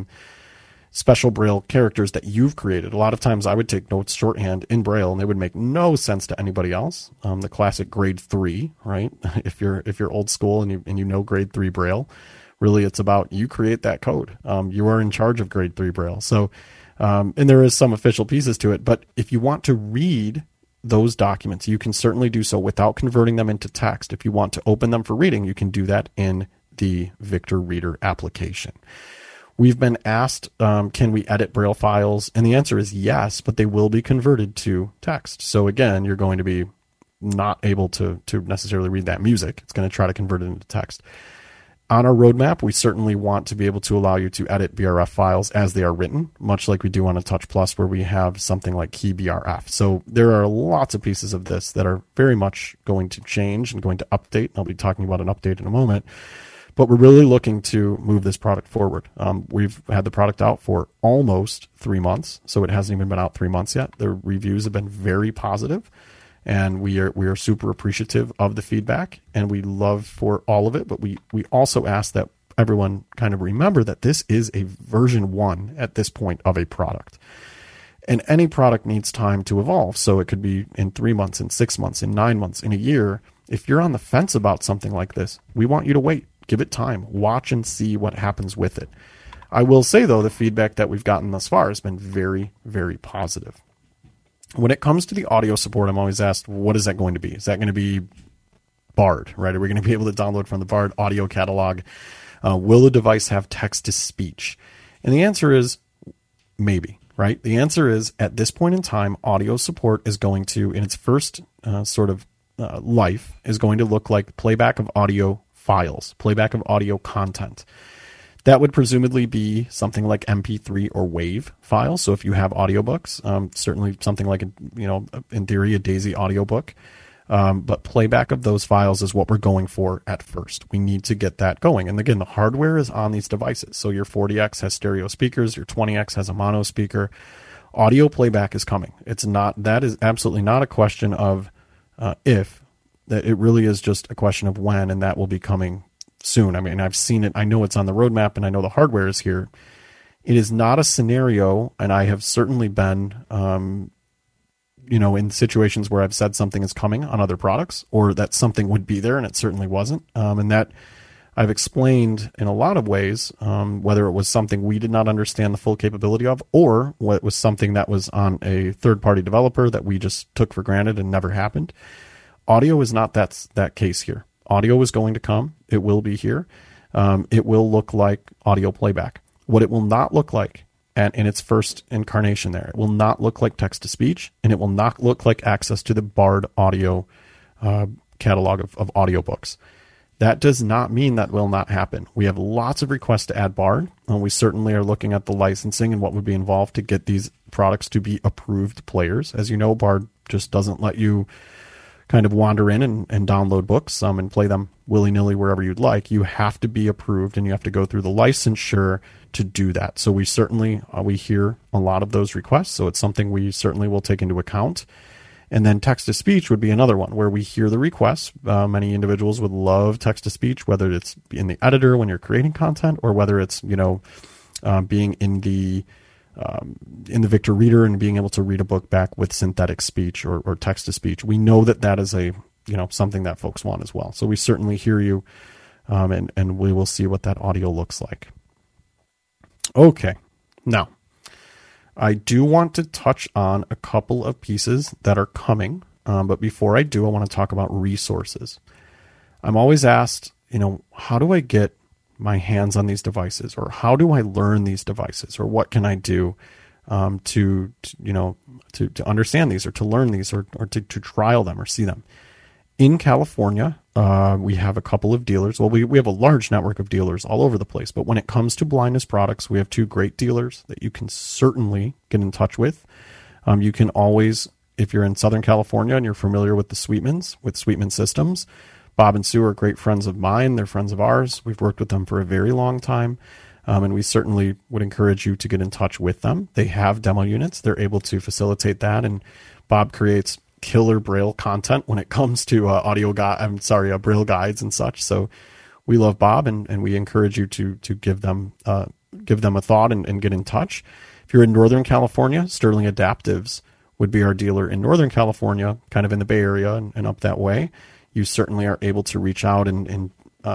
special Braille characters that you've created. A lot of times I would take notes shorthand in Braille and they would make no sense to anybody else. The classic grade 3, right? If you're old school and you know grade 3 Braille, really it's about you create that code. You are in charge of grade 3 Braille. So, and there is some official pieces to it, but if you want to read those documents, you can certainly do so without converting them into text. If you want to open them for reading, you can do that in the Victor Reader application. We've been asked, can we edit Braille files? And the answer is yes, but they will be converted to text. So again, you're going to be not able to necessarily read that music. It's going to try to convert it into text. On our roadmap, we certainly want to be able to allow you to edit BRF files as they are written, much like we do on a Touch Plus, where we have something like Key BRF. So there are lots of pieces of this that are very much going to change and going to update. I'll be talking about an update in a moment. But we're really looking to move this product forward. We've had the product out for almost 3 months, so it hasn't even been out 3 months yet. The reviews have been very positive, and we are super appreciative of the feedback, and we love for all of it. But we also ask that everyone kind of remember that this is a version 1 at this point of a product. And any product needs time to evolve. So it could be in 3 months, in 6 months, in 9 months, in a year. If you're on the fence about something like this, we want you to wait. Give it time. Watch and see what happens with it. I will say, though, the feedback that we've gotten thus far has been very, very positive. When it comes to the audio support, I'm always asked, what is that going to be? Is that going to be Bard, right? Are we going to be able to download from the Bard audio catalog? Will the device have text-to-speech? And the answer is maybe, right? The answer is, at this point in time, audio support is going to, in its first life, is going to look like playback of audio files, playback of audio content. That would presumably be something like MP3 or WAV files. So if you have audiobooks, certainly something like, in theory, a DAISY audiobook. But playback of those files is what we're going for at first. We need to get that going. And again, the hardware is on these devices. So your 40X has stereo speakers, your 20X has a mono speaker. Audio playback is coming. That is absolutely not a question of if. That it really is just a question of when, and that will be coming soon. I mean, I've seen it. I know it's on the roadmap, and I know the hardware is here. It is not a scenario, and I have certainly been, in situations where I've said something is coming on other products, or that something would be there, and it certainly wasn't. And that I've explained in a lot of ways, whether it was something we did not understand the full capability of, or what was something that was on a third-party developer that we just took for granted and never happened. Audio is not that case here. Audio is going to come. It will be here. It will look like audio playback. What it will not look like, and in its first incarnation there, it will not look like text-to-speech, and it will not look like access to the Bard audio catalog of audiobooks. That does not mean that will not happen. We have lots of requests to add Bard, and we certainly are looking at the licensing and what would be involved to get these products to be approved players. As you know, Bard just doesn't let you kind of wander in and download books and play them willy-nilly wherever you'd like. You have to be approved, and you have to go through the licensure to do that. So we certainly, we hear a lot of those requests, so it's something we certainly will take into account. And then text-to-speech would be another one where we hear the requests. Many individuals would love text-to-speech, whether it's in the editor when you're creating content, or whether it's, being in the in the Victor Reader and being able to read a book back with synthetic speech or text to speech. We know that that is something that folks want as well. So we certainly hear you, and we will see what that audio looks like. Okay, now I do want to touch on a couple of pieces that are coming, but before I do, I want to talk about resources. I'm always asked, how do I get my hands on these devices, or how do I learn these devices, or what can I do to understand these, or to learn these, or to trial them or see them? In California, we have a couple of dealers. Well, we have a large network of dealers all over the place, but when it comes to blindness products, we have two great dealers that you can certainly get in touch with. You can always, if you're in Southern California and you're familiar with the Sweetmans, with Sweetman Systems, Bob and Sue are great friends of mine. They're friends of ours. We've worked with them for a very long time, and we certainly would encourage you to get in touch with them. They have demo units. They're able to facilitate that, and Bob creates killer Braille content when it comes to Braille guides and such. So we love Bob, and we encourage you to give them a thought and get in touch. If you're in Northern California, Sterling Adaptives would be our dealer in Northern California, kind of in the Bay Area and up that way. You certainly are able to reach out, and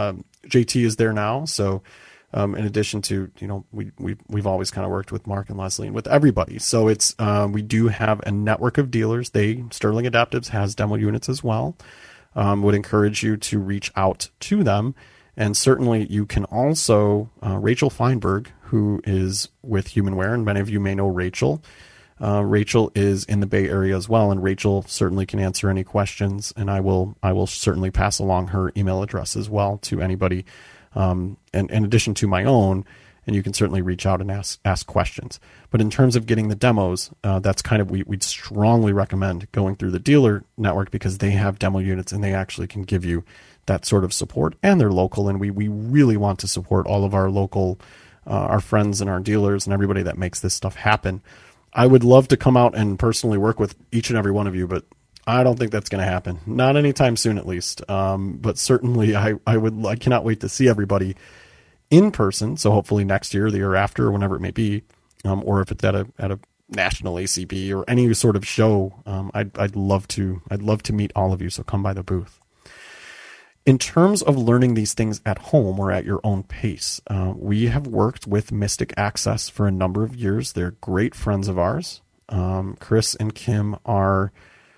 JT is there now. So in addition to, we've always kind of worked with Mark and Leslie and with everybody. So it's we do have a network of dealers. Sterling Adaptives has demo units as well. Would encourage you to reach out to them. And certainly you can also, Rachel Feinberg, who is with HumanWare, and many of you may know Rachel. Rachel is in the Bay Area as well, and Rachel certainly can answer any questions, and I will certainly pass along her email address as well to anybody, and in addition to my own, and you can certainly reach out and ask questions. But in terms of getting the demos, that's kind of, we'd strongly recommend going through the dealer network, because they have demo units and they actually can give you that sort of support, and they're local, and we really want to support all of our local, our friends and our dealers and everybody that makes this stuff happen. I would love to come out and personally work with each and every one of you, but I don't think that's going to happen. Not anytime soon, at least. But certainly I cannot wait to see everybody in person. So hopefully next year, the year after, or whenever it may be, or if it's at a national ACB or any sort of show, I'd love to meet all of you. So come by the booth. In terms of learning these things at home or at your own pace, we have worked with Mystic Access for a number of years. They're great friends of ours. Chris and Kim are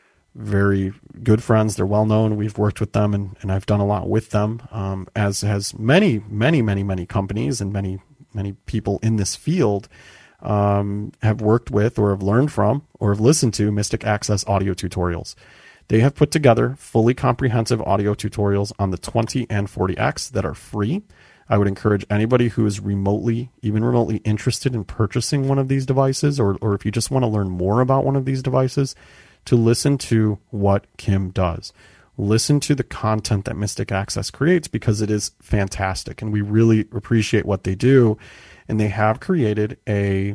very good friends. They're well known. We've worked with them, and I've done a lot with them, as has many companies and many people in this field have worked with or have learned from or have listened to Mystic Access audio tutorials. They have put together fully comprehensive audio tutorials on the 20 and 40X that are free. I would encourage anybody who is even remotely interested in purchasing one of these devices, or if you just want to learn more about one of these devices, to listen to what Kim does. Listen to the content that Mystic Access creates, because it is fantastic, and we really appreciate what they do. And they have created a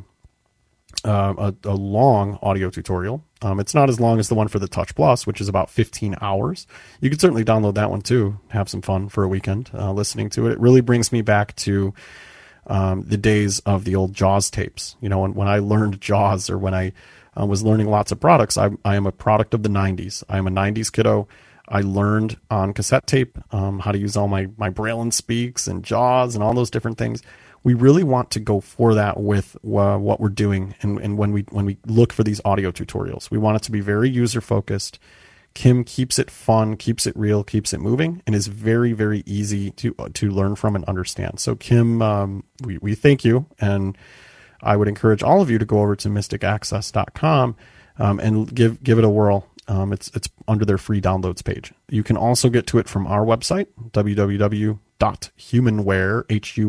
long audio tutorial. It's not as long as the one for the Touch Plus, which is about 15 hours. You can certainly download that one too, have some fun for a weekend listening to it. It really brings me back to the days of the old JAWS tapes. When I learned JAWS, or when I was learning lots of products, I am a product of the 90s. I am a 90s kiddo. I learned on cassette tape how to use all my Braille and Speaks and JAWS and all those different things. We really want to go for that with what we're doing, and when we look for these audio tutorials, we want it to be very user focused. Kim keeps it fun, keeps it real, keeps it moving, and is very, very easy to learn from and understand. So Kim, we thank you, and I would encourage all of you to go over to mysticaccess.com and give it a whirl. It's under their free downloads page. You can also get to it from our website, www.humanware,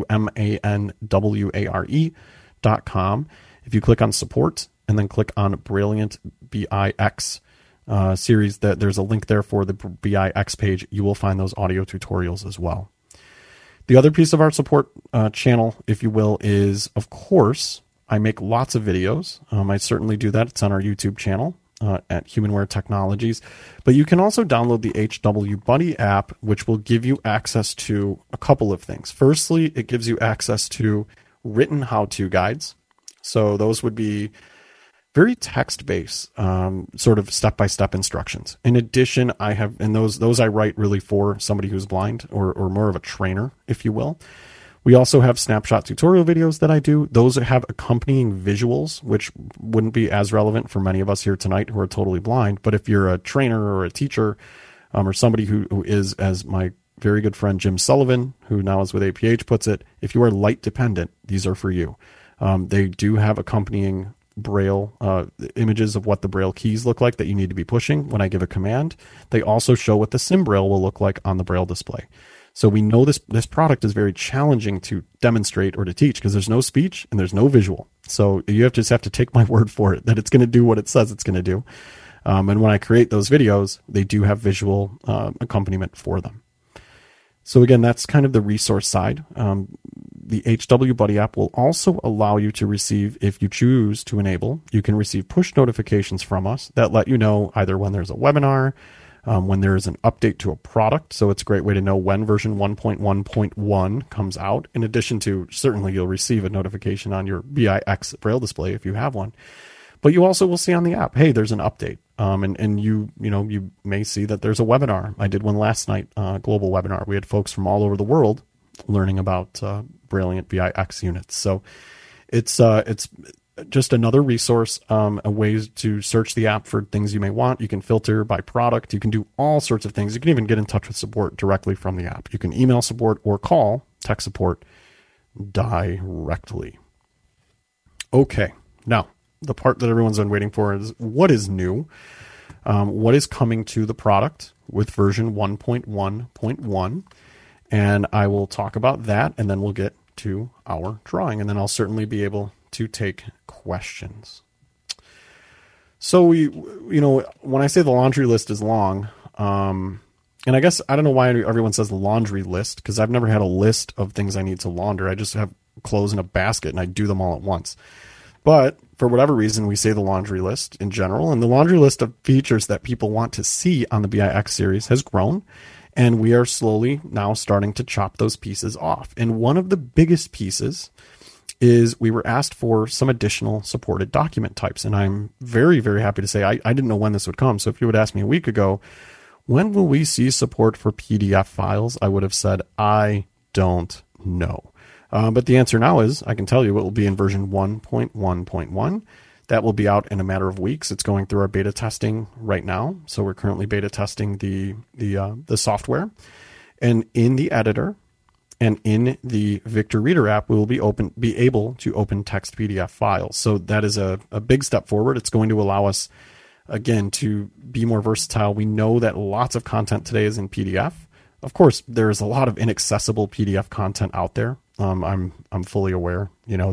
HUMANWARE.com. If you click on support and then click on Brilliant BIX series, there's a link there for the BIX page. You will find those audio tutorials as well. The other piece of our support channel, if you will, is, of course, I make lots of videos. I certainly do that. It's on our YouTube channel at HumanWare Technologies. But you can also download the HW Buddy app, which will give you access to a couple of things. Firstly, it gives you access to written how-to guides. So those would be very text-based, sort of step-by-step instructions. In addition, I have, and those I write really for somebody who's blind or more of a trainer, if you will. We also have snapshot tutorial videos that I do. Those have accompanying visuals, which wouldn't be as relevant for many of us here tonight who are totally blind. But if you're a trainer or a teacher, or somebody who is, as my very good friend Jim Sullivan, who now is with APH, puts it, if you are light dependent, these are for you. They do have accompanying Braille images of what the Braille keys look like that you need to be pushing when I give a command. They also show what the SimBraille will look like on the Braille display. So we know this product is very challenging to demonstrate or to teach because there's no speech and there's no visual. So you just have to take my word for it that it's going to do what it says it's going to do. And when I create those videos, they do have visual accompaniment for them. So again, that's kind of the resource side. The HW Buddy app will also allow you to receive, if you choose to enable, you can receive push notifications from us that let you know either when there's a webinar, when there is an update to a product. So it's a great way to know when version 1.1.1 comes out. In addition to, certainly you'll receive a notification on your BIX Braille display if you have one. But you also will see on the app, hey, there's an update. And you may see that there's a webinar. I did one last night, global webinar. We had folks from all over the world learning about Brailliant BIX units. So it's just another resource, a way to search the app for things you may want. You can filter by product. You can do all sorts of things. You can even get in touch with support directly from the app. You can email support or call tech support directly. Okay, now the part that everyone's been waiting for is what is new, what is coming to the product with version 1.1.1, and I will talk about that, and then we'll get to our drawing, and then I'll certainly be able to take questions. So when I say the laundry list is long, and I guess I don't know why everyone says laundry list, because I've never had a list of things I need to launder. I just have clothes in a basket and I do them all at once. But for whatever reason, we say the laundry list in general, and the laundry list of features that people want to see on the BIX series has grown, and we are slowly now starting to chop those pieces off. And one of the biggest pieces is we were asked for some additional supported document types, and I'm very, very happy to say I didn't know when this would come. So if you would ask me a week ago, when will we see support for PDF files? I would have said, I don't know. But the answer now is, I can tell you it will be in version 1.1.1. That will be out in a matter of weeks. It's going through our beta testing right now. So we're currently beta testing the software. And in the editor and in the Victor Reader app, we will be able to open text PDF files. So that is a big step forward. It's going to allow us, again, to be more versatile. We know that lots of content today is in PDF. Of course, there is a lot of inaccessible PDF content out there. I'm fully aware,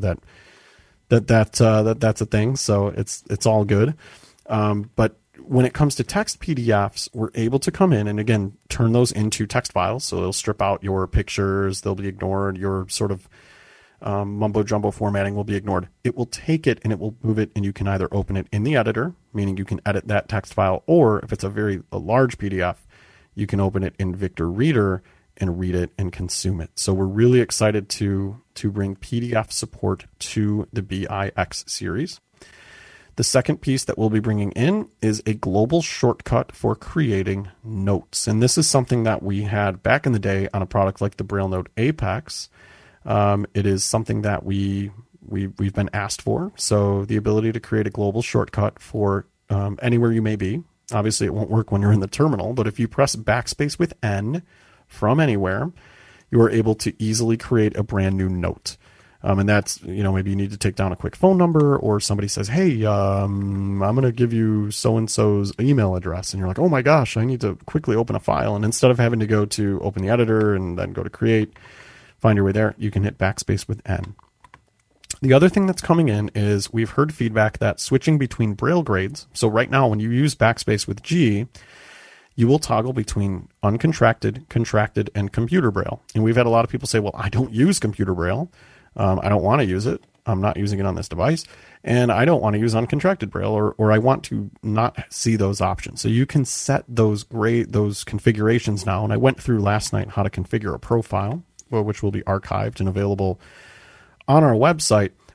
that's a thing. So it's all good. But when it comes to text PDFs, we're able to come in and again turn those into text files. So they'll strip out your pictures, they'll be ignored. Your sort of mumbo jumbo formatting will be ignored. It will take it and it will move it, and you can either open it in the editor, meaning you can edit that text file, or if it's a large PDF, you can open it in Victor Reader and read it and consume it. So we're really excited to bring PDF support to the BIX series. The second piece that we'll be bringing in is a global shortcut for creating notes. And this is something that we had back in the day on a product like the Braille Note Apex. It is something that we've been asked for. So the ability to create a global shortcut for anywhere you may be. Obviously, it won't work when you're in the terminal, but if you press backspace with N from anywhere, you are able to easily create a brand new note. And that's, maybe you need to take down a quick phone number, or somebody says, hey, I'm going to give you so-and-so's email address. And you're like, oh my gosh, I need to quickly open a file. And instead of having to go to open the editor and then go to create, find your way there, you can hit backspace with N. The other thing that's coming in is we've heard feedback that switching between Braille grades. So right now, when you use backspace with G, you will toggle between uncontracted, contracted, and computer Braille. And we've had a lot of people say, well, I don't use computer Braille. I don't want to use it. I'm not using it on this device. And I don't want to use uncontracted Braille, or I want to not see those options. So you can set those configurations now. And I went through last night how to configure a profile, which will be archived and available on our website.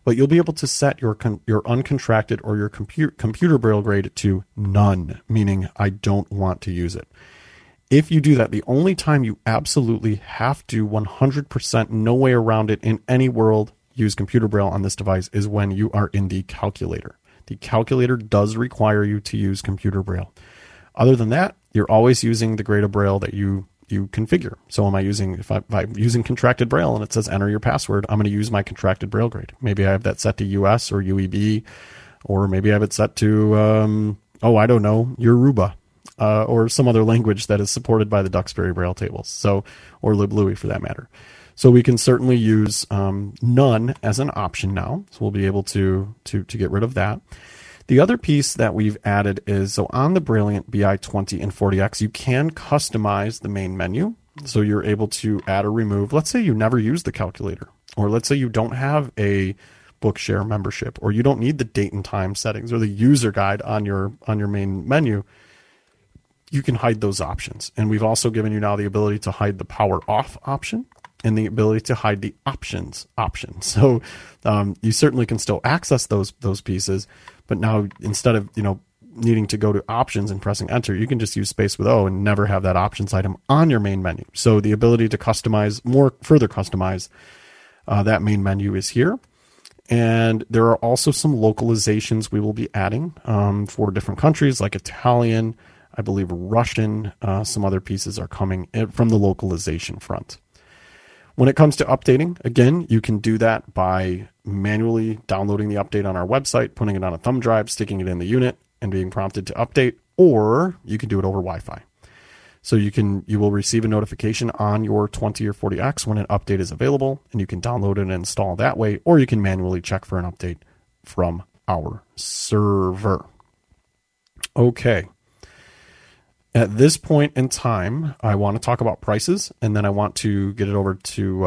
but you'll be able to set your uncontracted or your computer braille grade to none, meaning I don't want to use it. If you do that, the only time you absolutely have to 100%, no way around it in any world, use computer braille on this device is when you are in the calculator. The calculator does require you to use computer braille. Other than that, you're always using the grade of braille that you configure. So if I'm using contracted braille and it says enter your password, I'm going to use my contracted braille grade. Maybe I have that set to US or UEB, or maybe I have it set to, I don't know, Yoruba, or some other language that is supported by the Duxbury Braille tables. So, or LibLouis for that matter. So we can certainly use none as an option now. So we'll be able to get rid of that. The other piece that we've added is, so on the Brailliant BI20 and 40X, you can customize the main menu. So you're able to add or remove. Let's say you never use the calculator, or let's say you don't have a Bookshare membership, or you don't need the date and time settings or the user guide on your main menu. You can hide those options. And we've also given you now the ability to hide the power off option and the ability to hide the options option. So you certainly can still access those pieces, but now instead of needing to go to options and pressing enter, you can just use space with O and never have that options item on your main menu. So the ability to further customize that main menu is here. And there are also some localizations we will be adding for different countries, like Italian, I believe Russian, some other pieces are coming from the localization front. When it comes to updating, again, you can do that by manually downloading the update on our website, putting it on a thumb drive, sticking it in the unit, and being prompted to update, or you can do it over Wi-Fi. So you will receive a notification on your 20 or 40X when an update is available, and you can download it and install that way, or you can manually check for an update from our server. Okay. At this point in time, I want to talk about prices, and then I want to get it over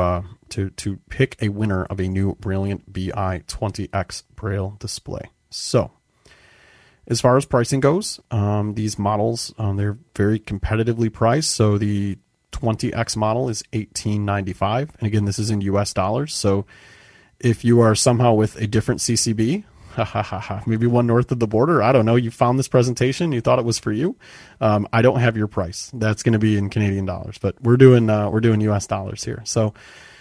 to pick a winner of a new Brailliant BI20X Braille display. So, as far as pricing goes, these models, they're very competitively priced. So the 20X model is $18.95, and again, this is in US dollars. So if you are somehow with a different CCB, maybe one north of the border, I don't know, you found this presentation, you thought it was for you, I don't have your price. That's going to be in Canadian dollars, but we're doing US dollars here. So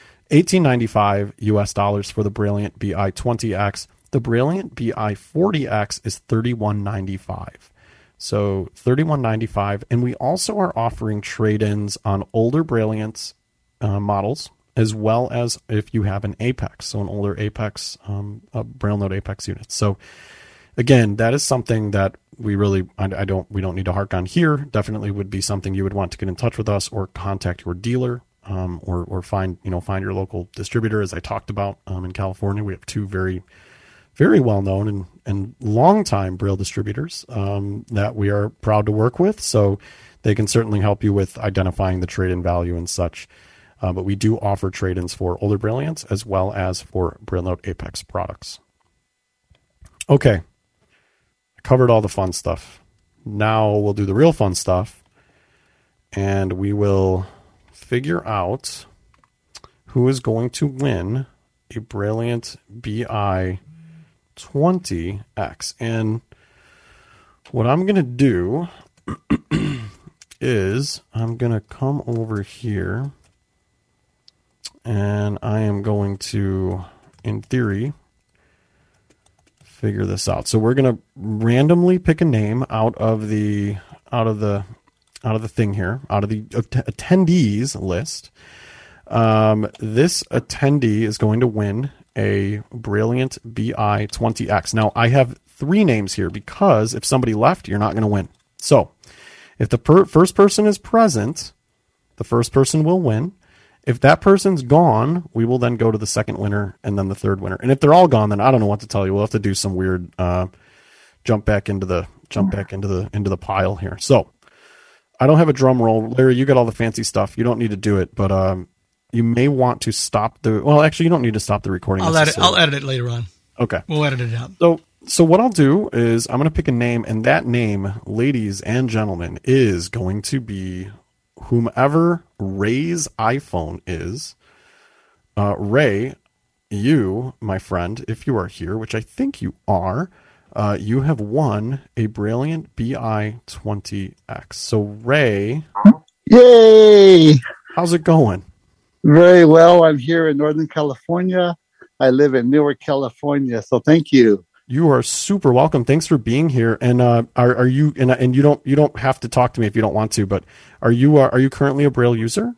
$18.95 US dollars for the Brailliant BI20X. The Brailliant BI40X is $31.95. So $31.95, and we also are offering trade-ins on older Brailliant models, as well as if you have an Apex, so an older Apex, a Braille Note Apex unit. So again, that is something that we don't need to hark on here. Definitely would be something you would want to get in touch with us or contact your dealer, or find your local distributor. As I talked about, in California, we have two very, very well known and long time Braille distributors that we are proud to work with. So they can certainly help you with identifying the trade-in value and such. But we do offer trade-ins for older Brailliants as well as for Braille Note Apex products. Okay, I covered all the fun stuff. Now we'll do the real fun stuff, and we will figure out who is going to win a Brailliant BI20X. And what I'm going to do is I'm going to come over here, and I am going to, in theory, figure this out. So we're going to randomly pick a name out of the thing here, out of the attendees list. This attendee is going to win a Brailliant BI20X. Now, I have three names here because if somebody left, you're not going to win. So if the first person is present, the first person will win. If that person's gone, we will then go to the second winner and then the third winner. And if they're all gone, then I don't know what to tell you. We'll have to do some weird jump back into the pile here. So I don't have a drum roll. Larry, you got all the fancy stuff. You don't need to do it, but you may want to stop the. Well, actually, you don't need to stop the recording. I'll edit it later on. Okay, we'll edit it out. So what I'll do is I'm going to pick a name, and that name, ladies and gentlemen, is going to be whomever Ray's iPhone is. Ray, you, my friend, if you are here, which I think you are, you have won a Brilliant BI-20X. So, Ray, Yay! how's it going? Very well. I'm here in Northern California. I live in Newark, California. So thank you. You are super welcome. Thanks for being here. And are you? And you don't have to talk to me if you don't want to. But are you currently a Braille user?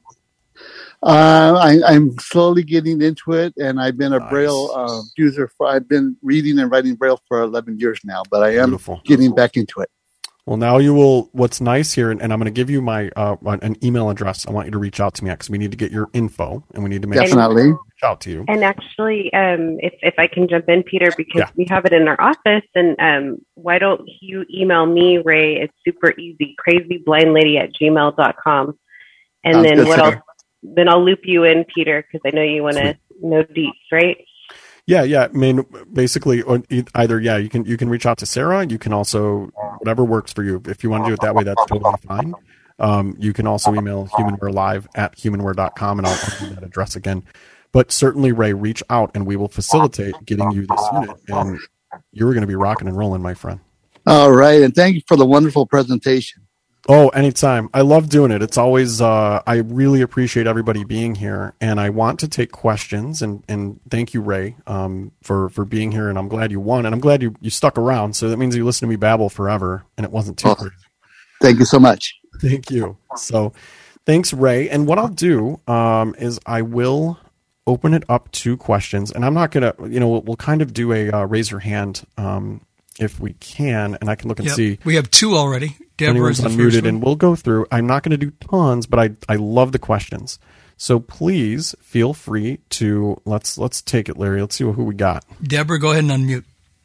I'm slowly getting into it, and I've been a Nice. Braille user I've been reading and writing Braille for 11 years now, but I am Beautiful. getting back into it. Well, now you will. What's nice here, and I'm going to give you my an email address. I want you to reach out to me because we need to get your info, and we need to make sure Definitely. we reach out to you. And actually, if I can jump in, Peter, because Yeah. we have it in our office, and why don't you email me, Ray? It's super easy, crazyblindlady@gmail.com. And Sounds then good, what sir. else? Then I'll loop you in, Peter, because I know you want to know deets, right? Yeah. I mean, basically, or either you can reach out to Sarah. You can also whatever works for you. If you want to do it that way, that's totally fine. You can also email humanwarelive@humanware.com, and I'll give you that address again. But certainly, Ray, reach out, and we will facilitate getting you this unit. And you're going to be rocking and rolling, my friend. All right, and thank you for the wonderful presentation. Oh, anytime. I love doing it. It's always, I really appreciate everybody being here, and I want to take questions, and thank you, Ray, for being here, and I'm glad you won, and I'm glad you stuck around, so that means you listened to me babble forever, and it wasn't too crazy. Thank you so much. Thank you. So thanks, Ray, and what I'll do is I will open it up to questions, and I'm not going to, we'll kind of do a raise your hand if we can, and I can look and see. We have two already. Anyone's Deborah's the unmuted, first one. and we'll go through. I'm not going to do tons, but I love the questions. So please feel free to let's take it, Larry. Let's see who we got. Deborah, go ahead and unmute.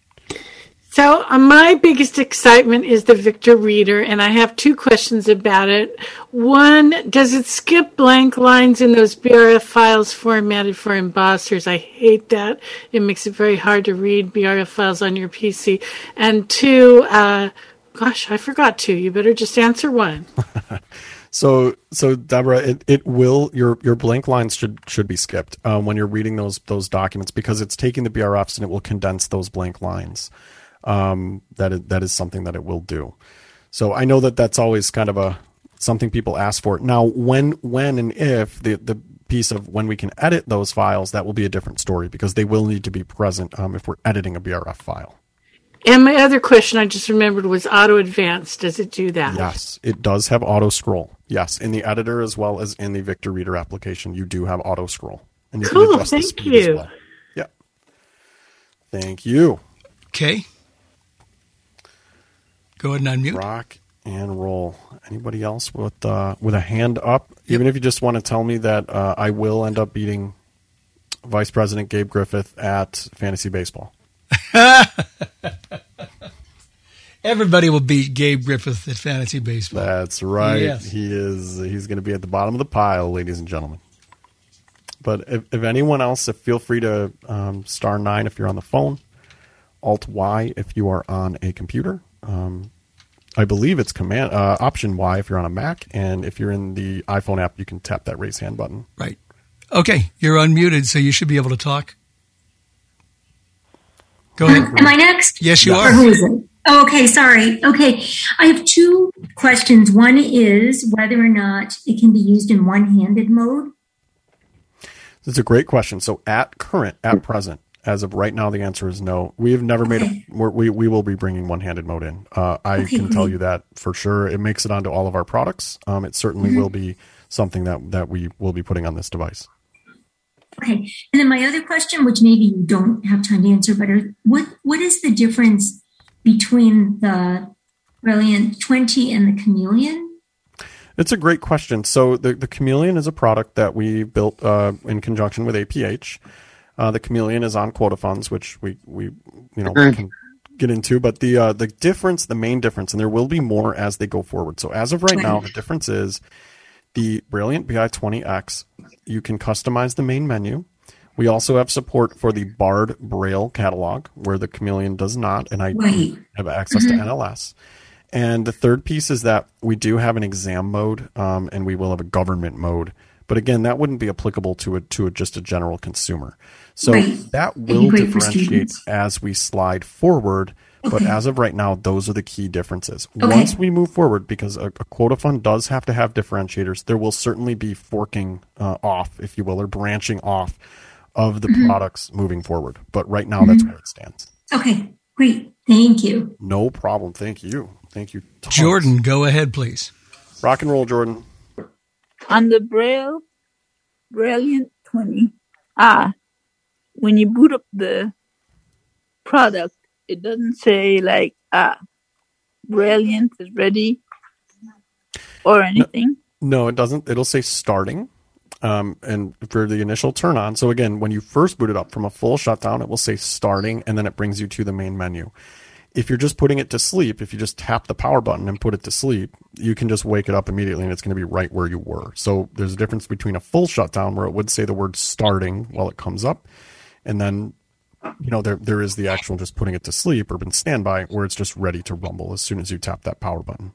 So my biggest excitement is the Victor Reader, and I have two questions about it. One, does it skip blank lines in those BRF files formatted for embossers? I hate that. It makes it very hard to read BRF files on your PC. And two, gosh, I forgot two. You better just answer one. So Deborah, it will your blank lines should be skipped when you're reading those documents, because it's taking the BRFs and it will condense those blank lines. That is something that it will do. So I know that's always kind of something people ask for. Now, when and if the piece of when we can edit those files, that will be a different story, because they will need to be present if we're editing a BRF file. And my other question I just remembered was auto advance. Does it do that? Yes, it does have auto scroll. Yes, in the editor as well as in the Victor Reader application, you do have auto scroll, and you Cool, can adjust the thank speed as you. well. Yeah. Thank you. Okay. Go ahead and unmute. Rock and roll. Anybody else with a hand up? Even if you just want to tell me that I will end up beating Vice President Gabe Griffith at Fantasy Baseball. Everybody will beat Gabe Griffith at Fantasy Baseball. That's right. Yes. He's going to be at the bottom of the pile, ladies and gentlemen. But if anyone else, feel free to *9 if you're on the phone, Alt-Y if you are on a computer. I believe it's Option Y if you're on a Mac, and if you're in the iPhone app, you can tap that raise hand button. Right. Okay, you're unmuted, so you should be able to talk. Go ahead. Am I next? Yes, you Or are. who is it? Oh, okay, sorry. Okay, I have two questions. One is whether or not it can be used in one-handed mode. That's a great question. So at present, as of right now, the answer is no. We have never made we will be bringing one-handed mode in. I can tell you that for sure. It makes it onto all of our products. It certainly will be something that we will be putting on this device. Okay, and then my other question, which maybe you don't have time to answer, but what is the difference between the Brilliant 20 and the Chameleon? It's a great question. So the Chameleon is a product that we built in conjunction with APH. The Chameleon is on quota funds, which we can get into. But the difference, the main difference, and there will be more as they go forward. So as of right now, the difference is the Brilliant BI-20X, you can customize the main menu. We also have support for the Bard Braille catalog, where the Chameleon does not, and I have access to NLS. And the third piece is that we do have an exam mode, and we will have a government mode. But again, that wouldn't be applicable to just a general consumer. So Right. that That'd be will great for differentiate students. as we slide forward. But Okay. as of right now, those are the key differences. Okay. Once we move forward, because a quota fund does have to have differentiators, there will certainly be forking off, if you will, or branching off of the products moving forward. But right now, that's where it stands. Okay, great. Thank you. No problem. Thank you. Thank you, tons. Jordan, go ahead, please. Rock and roll, Jordan. On the Brilliant 20, when you boot up the product, it doesn't say like, Brilliant is ready or anything. No, it doesn't. It'll say starting. And for the initial turn on. So again, when you first boot it up from a full shutdown, it will say starting, and then it brings you to the main menu. If you're just putting it to sleep, if you just tap the power button and put it to sleep, you can just wake it up immediately and it's going to be right where you were. So there's a difference between a full shutdown where it would say the word starting while it comes up, and then there is the actual just putting it to sleep or in standby where it's just ready to rumble as soon as you tap that power button.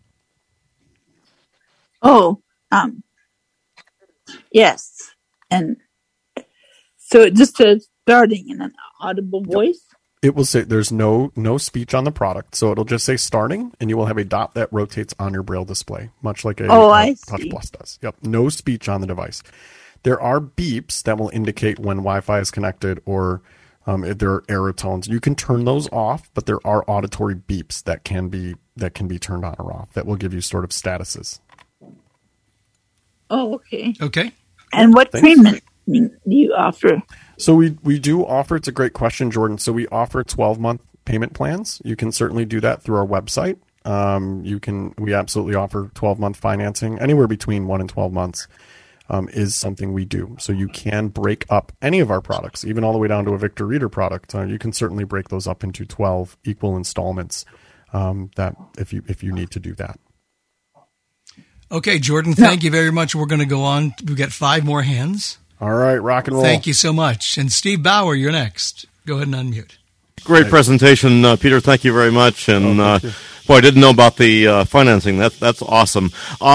Oh, yes. And so it just says starting in an audible voice. It will say there's no speech on the product, so it'll just say starting, and you will have a dot that rotates on your Braille display, much like a Touch Plus does. Yep, no speech on the device. There are beeps that will indicate when Wi-Fi is connected, or if there are error tones. You can turn those off, but there are auditory beeps that can be turned on or off that will give you sort of statuses. Oh, okay. Okay. And what Thanks. treatment do you offer? So we do offer, it's a great question, Jordan. So we offer 12-month payment plans. You can certainly do that through our website. We absolutely offer 12-month financing. Anywhere between 1 and 12 months is something we do. So you can break up any of our products, even all the way down to a Victor Reader product. You can certainly break those up into 12 equal installments that if you need to do that. Okay, Jordan, thank you very much. We're going to go on. We've got 5 more hands. All right, rock and roll. Thank you so much. And Steve Bauer, you're next. Go ahead and unmute. Great presentation, Peter. Thank you very much. And boy, I didn't know about the financing. That's awesome.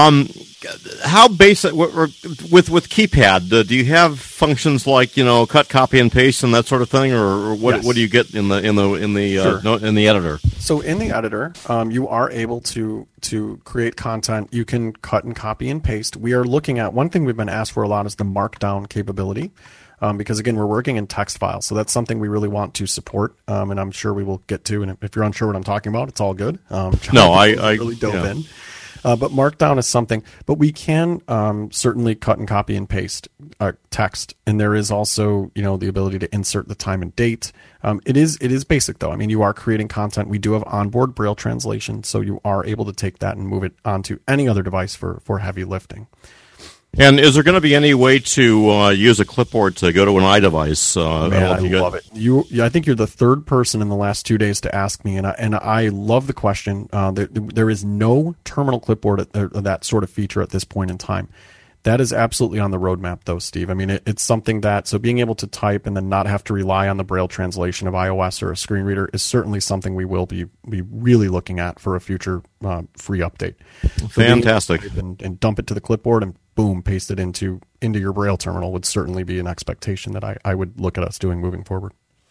How basic with keypad? Do you have functions like cut, copy, and paste, and that sort of thing, or what? Yes. What do you get in the Sure. in the editor? So in the editor, you are able to create content. You can cut and copy and paste. We are looking at one thing we've been asked for a lot is the markdown capability. Because again, we're working in text files, so that's something we really want to support, and I'm sure we will get to. And if you're unsure what I'm talking about, it's all good. No, I really dove in. But Markdown is something, but we can certainly cut and copy and paste text, and there is also the ability to insert the time and date. It is basic though. I mean, you are creating content. We do have onboard Braille translation, so you are able to take that and move it onto any other device for heavy lifting. And is there going to be any way to use a clipboard to go to an iDevice? I love it. I think you're the third person in the last 2 days to ask me, and I love the question. There is no terminal clipboard that sort of feature at this point in time. That is absolutely on the roadmap, though, Steve. I mean, it's something so being able to type and then not have to rely on the Braille translation of iOS or a screen reader is certainly something we will be really looking at for a future free update. Fantastic. And dump it to the clipboard and boom, paste it into your Braille terminal would certainly be an expectation that I would look at us doing moving forward.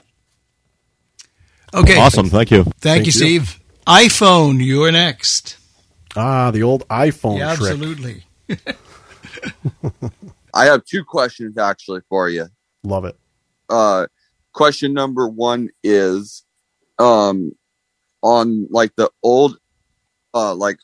Okay. Awesome. Thank you. Thank you, Steve. iPhone, you're next. The old iPhone trick. Absolutely. I have 2 questions actually for you. Love it. Question number 1 is on like the old like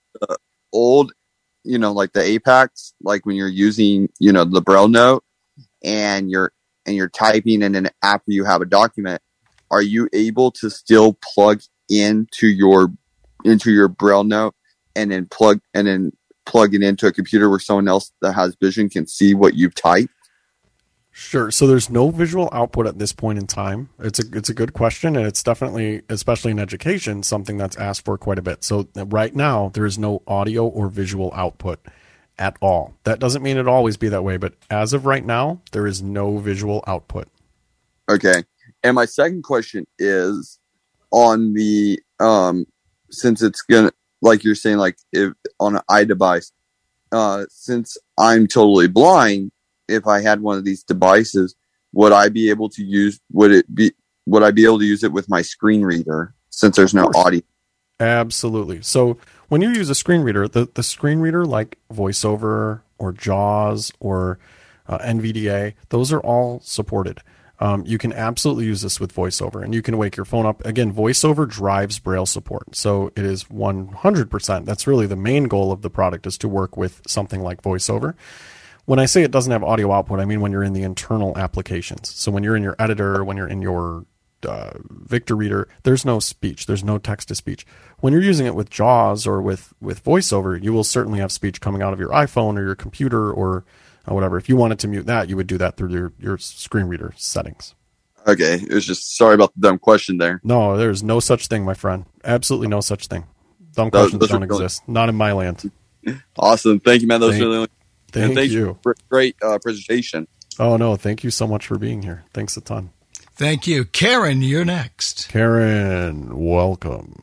the Apex, like when you're using the Braille note and you're typing, and then after you have a document, are you able to still plug into your Braille note and then plug it into a computer where someone else that has vision can see what you've typed? Sure. So there's no visual output at this point in time. It's a good question, and it's definitely, especially in education, something that's asked for quite a bit. So right now, there is no audio or visual output at all. That doesn't mean it'll always be that way, but as of right now, there is no visual output. Okay. And my second question is on the since it's gonna, like you're saying, like if on an iDevice, since I'm totally blind, if I had one of these devices, would I be able to use? Would I be able to use it with my screen reader since there's no audio? Absolutely. So when you use a screen reader, the screen reader like VoiceOver or JAWS or NVDA, those are all supported. You can absolutely use this with VoiceOver, and you can wake your phone up. Again, VoiceOver drives Braille support, so it is 100%. That's really the main goal of the product, is to work with something like VoiceOver. When I say it doesn't have audio output, I mean when you're in the internal applications. So when you're in your editor, when you're in your Victor Reader, there's no speech. There's no text-to-speech. When you're using it with JAWS or with VoiceOver, you will certainly have speech coming out of your iPhone or your computer or whatever. If you wanted to mute that, you would do that through your screen reader settings. Okay. It was just, sorry about the dumb question there. No, there's no such thing, my friend. Absolutely no such thing. Dumb questions don't exist. Not in my land. Awesome. Thank you, man. That was really Thank you. For a great presentation. Oh, no. Thank you so much for being here. Thanks a ton. Thank you. Karen, you're next. Karen, welcome.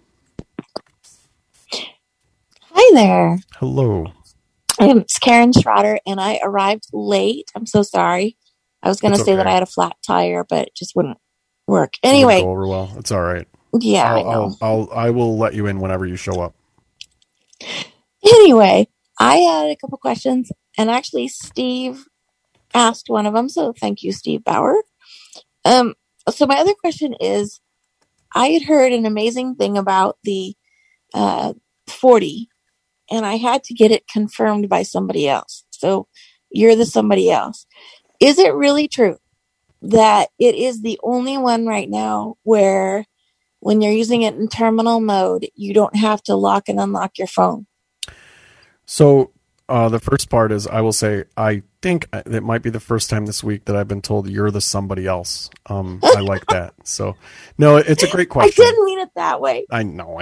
Hi there. Hello. It's Karen Schroeder, and I arrived late. I'm so sorry. I was going to say that I had a flat tire, but it just wouldn't work. Anyway. Go over well. It's all right. Yeah, I know. I will let you in whenever you show up. Anyway, I had a couple questions, and actually Steve asked one of them, so thank you, Steve Bauer. So my other question is, I had heard an amazing thing about the 40, and I had to get it confirmed by somebody else. So you're the somebody else. Is it really true that it is the only one right now where when you're using it in terminal mode, you don't have to lock and unlock your phone? So the first part is, I will say, I think it might be the first time this week that I've been told you're the somebody else. I like that. So, no, it's a great question. I didn't mean it that way. I know.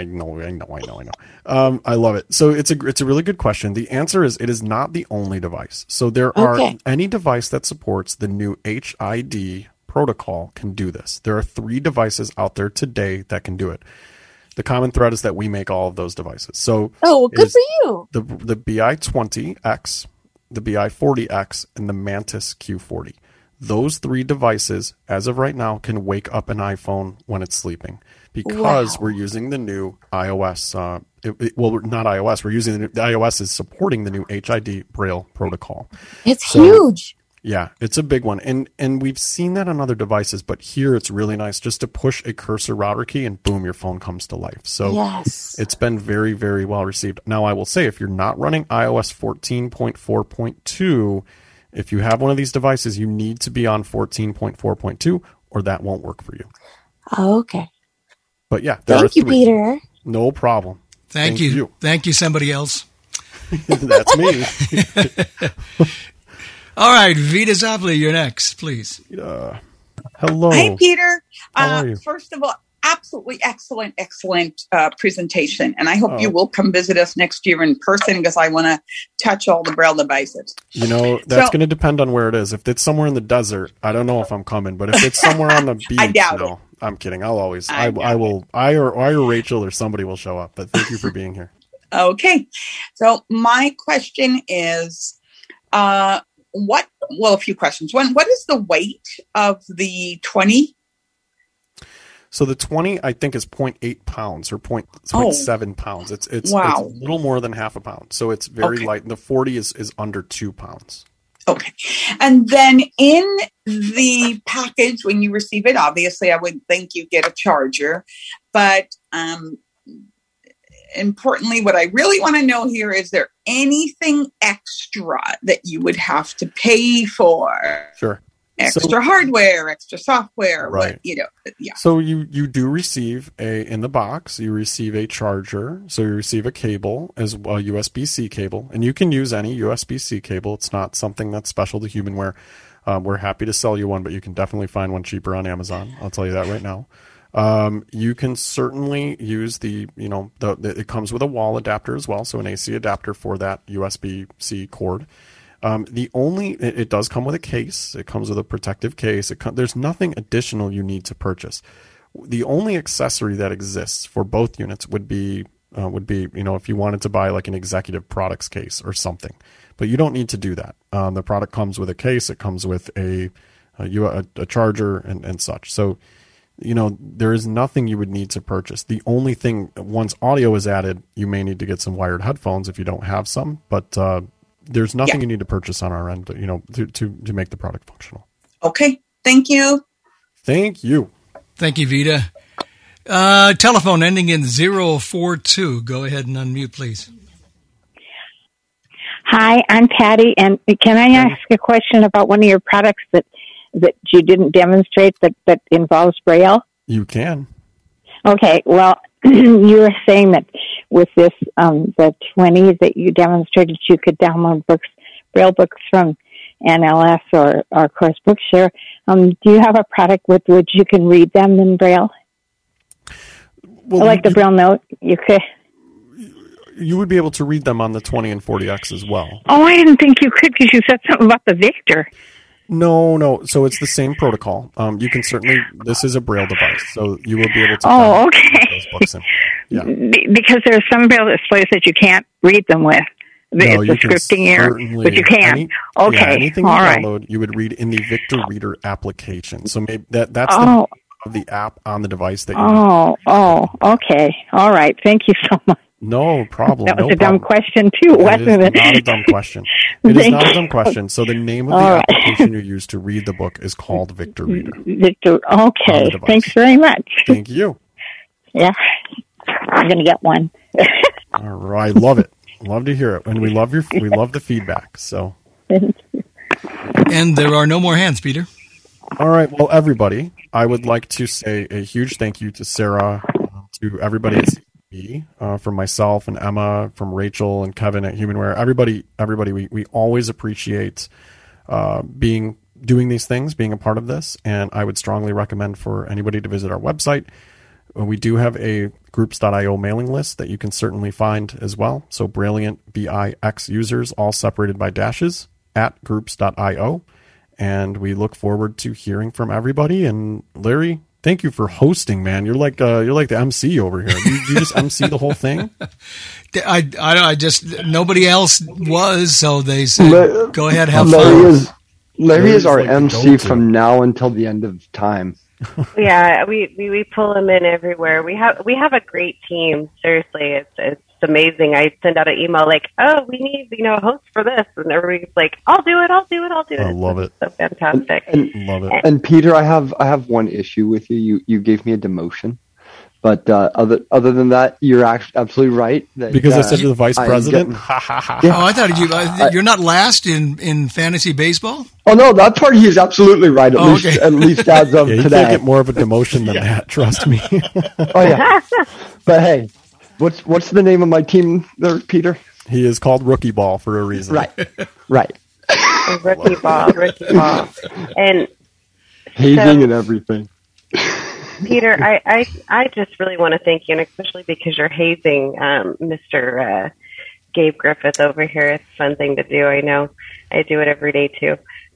I love it. So it's a really good question. The answer is, it is not the only device. So there are any device that supports the new HID protocol can do this. There are 3 devices out there today that can do it. The common thread is that we make all of those devices. So, good for you. The BI-20X, the BI-40X, and the Mantis Q40. Those 3 devices, as of right now, can wake up an iPhone when it's sleeping, because we're using the new iOS. Not iOS. We're using the iOS is supporting the new HID Braille protocol. It's huge. Yeah, it's a big one. And we've seen that on other devices, but here it's really nice just to push a cursor router key and boom, your phone comes to life. So It's been very, very well received. Now, I will say, if you're not running iOS 14.4.2, if you have one of these devices, you need to be on 14.4.2 or that won't work for you. Okay. But yeah, thank you, Peter. No problem. Thank you. Thank you, somebody else. That's me. All right, Vita Zopli, you're next, please. Hello. Hey, Peter. How are you? First of all, absolutely excellent presentation. And I hope you will come visit us next year in person, because I want to touch all the Braille devices. That's going to depend on where it is. If it's somewhere in the desert, I don't know if I'm coming. But if it's somewhere on the beach, I doubt it. I'm kidding. I'll always, I will, I or Rachel or somebody will show up. But thank you for being here. Okay. So my question is, a few questions. One, what is the weight of the 20? So the 20, I think, is 0.8 pounds or 0.7 pounds. It's a little more than half a pound. So it's very light. And the 40 is under 2 pounds. Okay. And then in the package, when you receive it, obviously I would think you get a charger. But importantly, what I really want to know here, is there anything extra that you would have to pay for? Sure. Extra hardware, extra software, right? Yeah. So you do receive in the box, you receive a charger. So you receive a cable, as a USB-C cable, and you can use any USB-C cable. It's not something that's special to Humanware. We're happy to sell you one, but you can definitely find one cheaper on Amazon. I'll tell you that right now. You can certainly use it comes with a wall adapter as well, so an AC adapter for that USB-C cord. It does come with a case. It comes with a protective case. There's nothing additional you need to purchase. The only accessory that exists for both units would be would be, if you wanted to buy like an executive products case or something, but you don't need to do that. The product comes with a case. It comes with a charger and such. So, there is nothing you would need to purchase. The only thing, once audio is added, you may need to get some wired headphones if you don't have some, but there's nothing you need to purchase on our end, to make the product functional. Okay. Thank you. Thank you. Thank you, Vita. Telephone ending in 042. Go ahead and unmute, please. Hi, I'm Patty, and can I ask a question about one of your products that you didn't demonstrate that involves Braille? You can. Okay, well, you were saying that with this, the 20 that you demonstrated, you could download Braille books from NLS or of course Bookshare. Do you have a product with which you can read them in Braille? Well, like the Braille Note, you could. You would be able to read them on the 20 and 40X as well. Oh, I didn't think you could because you said something about the Victor. No. So it's the same protocol. You can certainly. This is a Braille device, so you will be able to. Oh, okay. Those books in. Yeah. Because there are some Braille displays that you can't read them with. No, it's a scripting error, but you can. Okay, anything all you right. download, you would read in the Victor Reader application. So maybe that's the name of the app on the device that you. Okay, all right. Thank you so much. No problem. That was no a dumb problem. question too, wasn't it? Not a dumb question. It is not a dumb question. So the name of the application you use to read the book is called Victor Reader. Victor. Okay. Thanks very much. Thank you. Yeah, I'm gonna get one. All right, love it. Love to hear it, and we love the feedback. So. And there are no more hands, Peter. All right. Well, everybody, I would like to say a huge thank you to Sarah, to everybody at CB, from myself and Emma, from Rachel and Kevin at Humanware. Everybody, we always appreciate doing these things, being a part of this, and I would strongly recommend for anybody to visit our website. We do have a groups.io mailing list that you can certainly find as well. So Brilliant BIX users, all separated by dashes, at groups.io. And we look forward to hearing from everybody. And Larry, thank you for hosting, man. You're like the MC over here. You just MC the whole thing. I just nobody else was, so they said, "Go ahead, have fun." Larry is our MC from now until the end of time. Yeah, we pull them in everywhere. We have a great team. Seriously, it's amazing. I send out an email like, "Oh, we need a host for this," and everybody's like, "I'll do it. I love it. So fantastic. Love it. And Peter, I have one issue with you. You gave me a demotion, but other than that, you're actually absolutely right. Because I said to the vice president. Yeah. Oh, I thought you're not last in fantasy baseball. Oh no, that part he is absolutely right. At least as of you today. can't get more of a demotion than that. Trust me. Oh yeah. But hey, what's the name of my team there, Peter? He is called Rookie Ball for a reason. Right. Rookie ball. And hazing and everything. Peter, I just really want to thank you, and especially because you're hazing Mr. Gabe Griffith over here. It's a fun thing to do. I know. I do it every day too.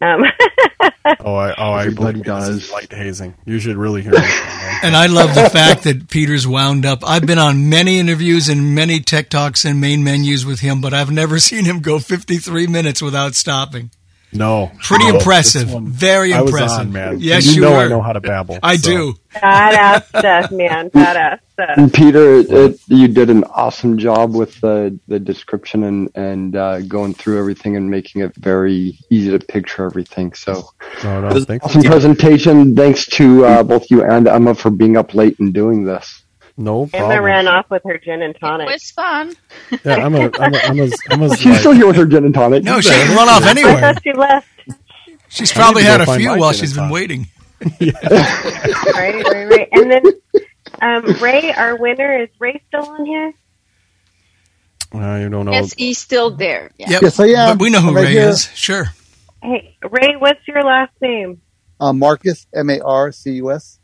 Everybody does light hazing. You should really hear it. And I love the fact that Peter's wound up. I've been on many interviews and many tech talks and main menus with him, but I've never seen him go 53 minutes without stopping. No. Pretty impressive. Very impressive. I was on, man. Yes, you know were. I know how to babble. I do. Badass stuff, man. Badass stuff. And Peter, you did an awesome job with the description and going through everything and making it very easy to picture everything. So, awesome presentation. Thanks to both you and Emma for being up late and doing this. No problem. Emma ran off with her gin and tonic. It was fun. Yeah, Emma's she's still here with her gin and tonic. No, she didn't run off anywhere. I thought she left. She's probably had a few while she's been waiting. Right. And then Ray, our winner, is Ray still on here? I don't know. Yes, he's still there. Yeah. Yep. Yes, I am. But we know who I'm Ray here. is. Sure. Hey, Ray, what's your last name? Marcus, Marcus.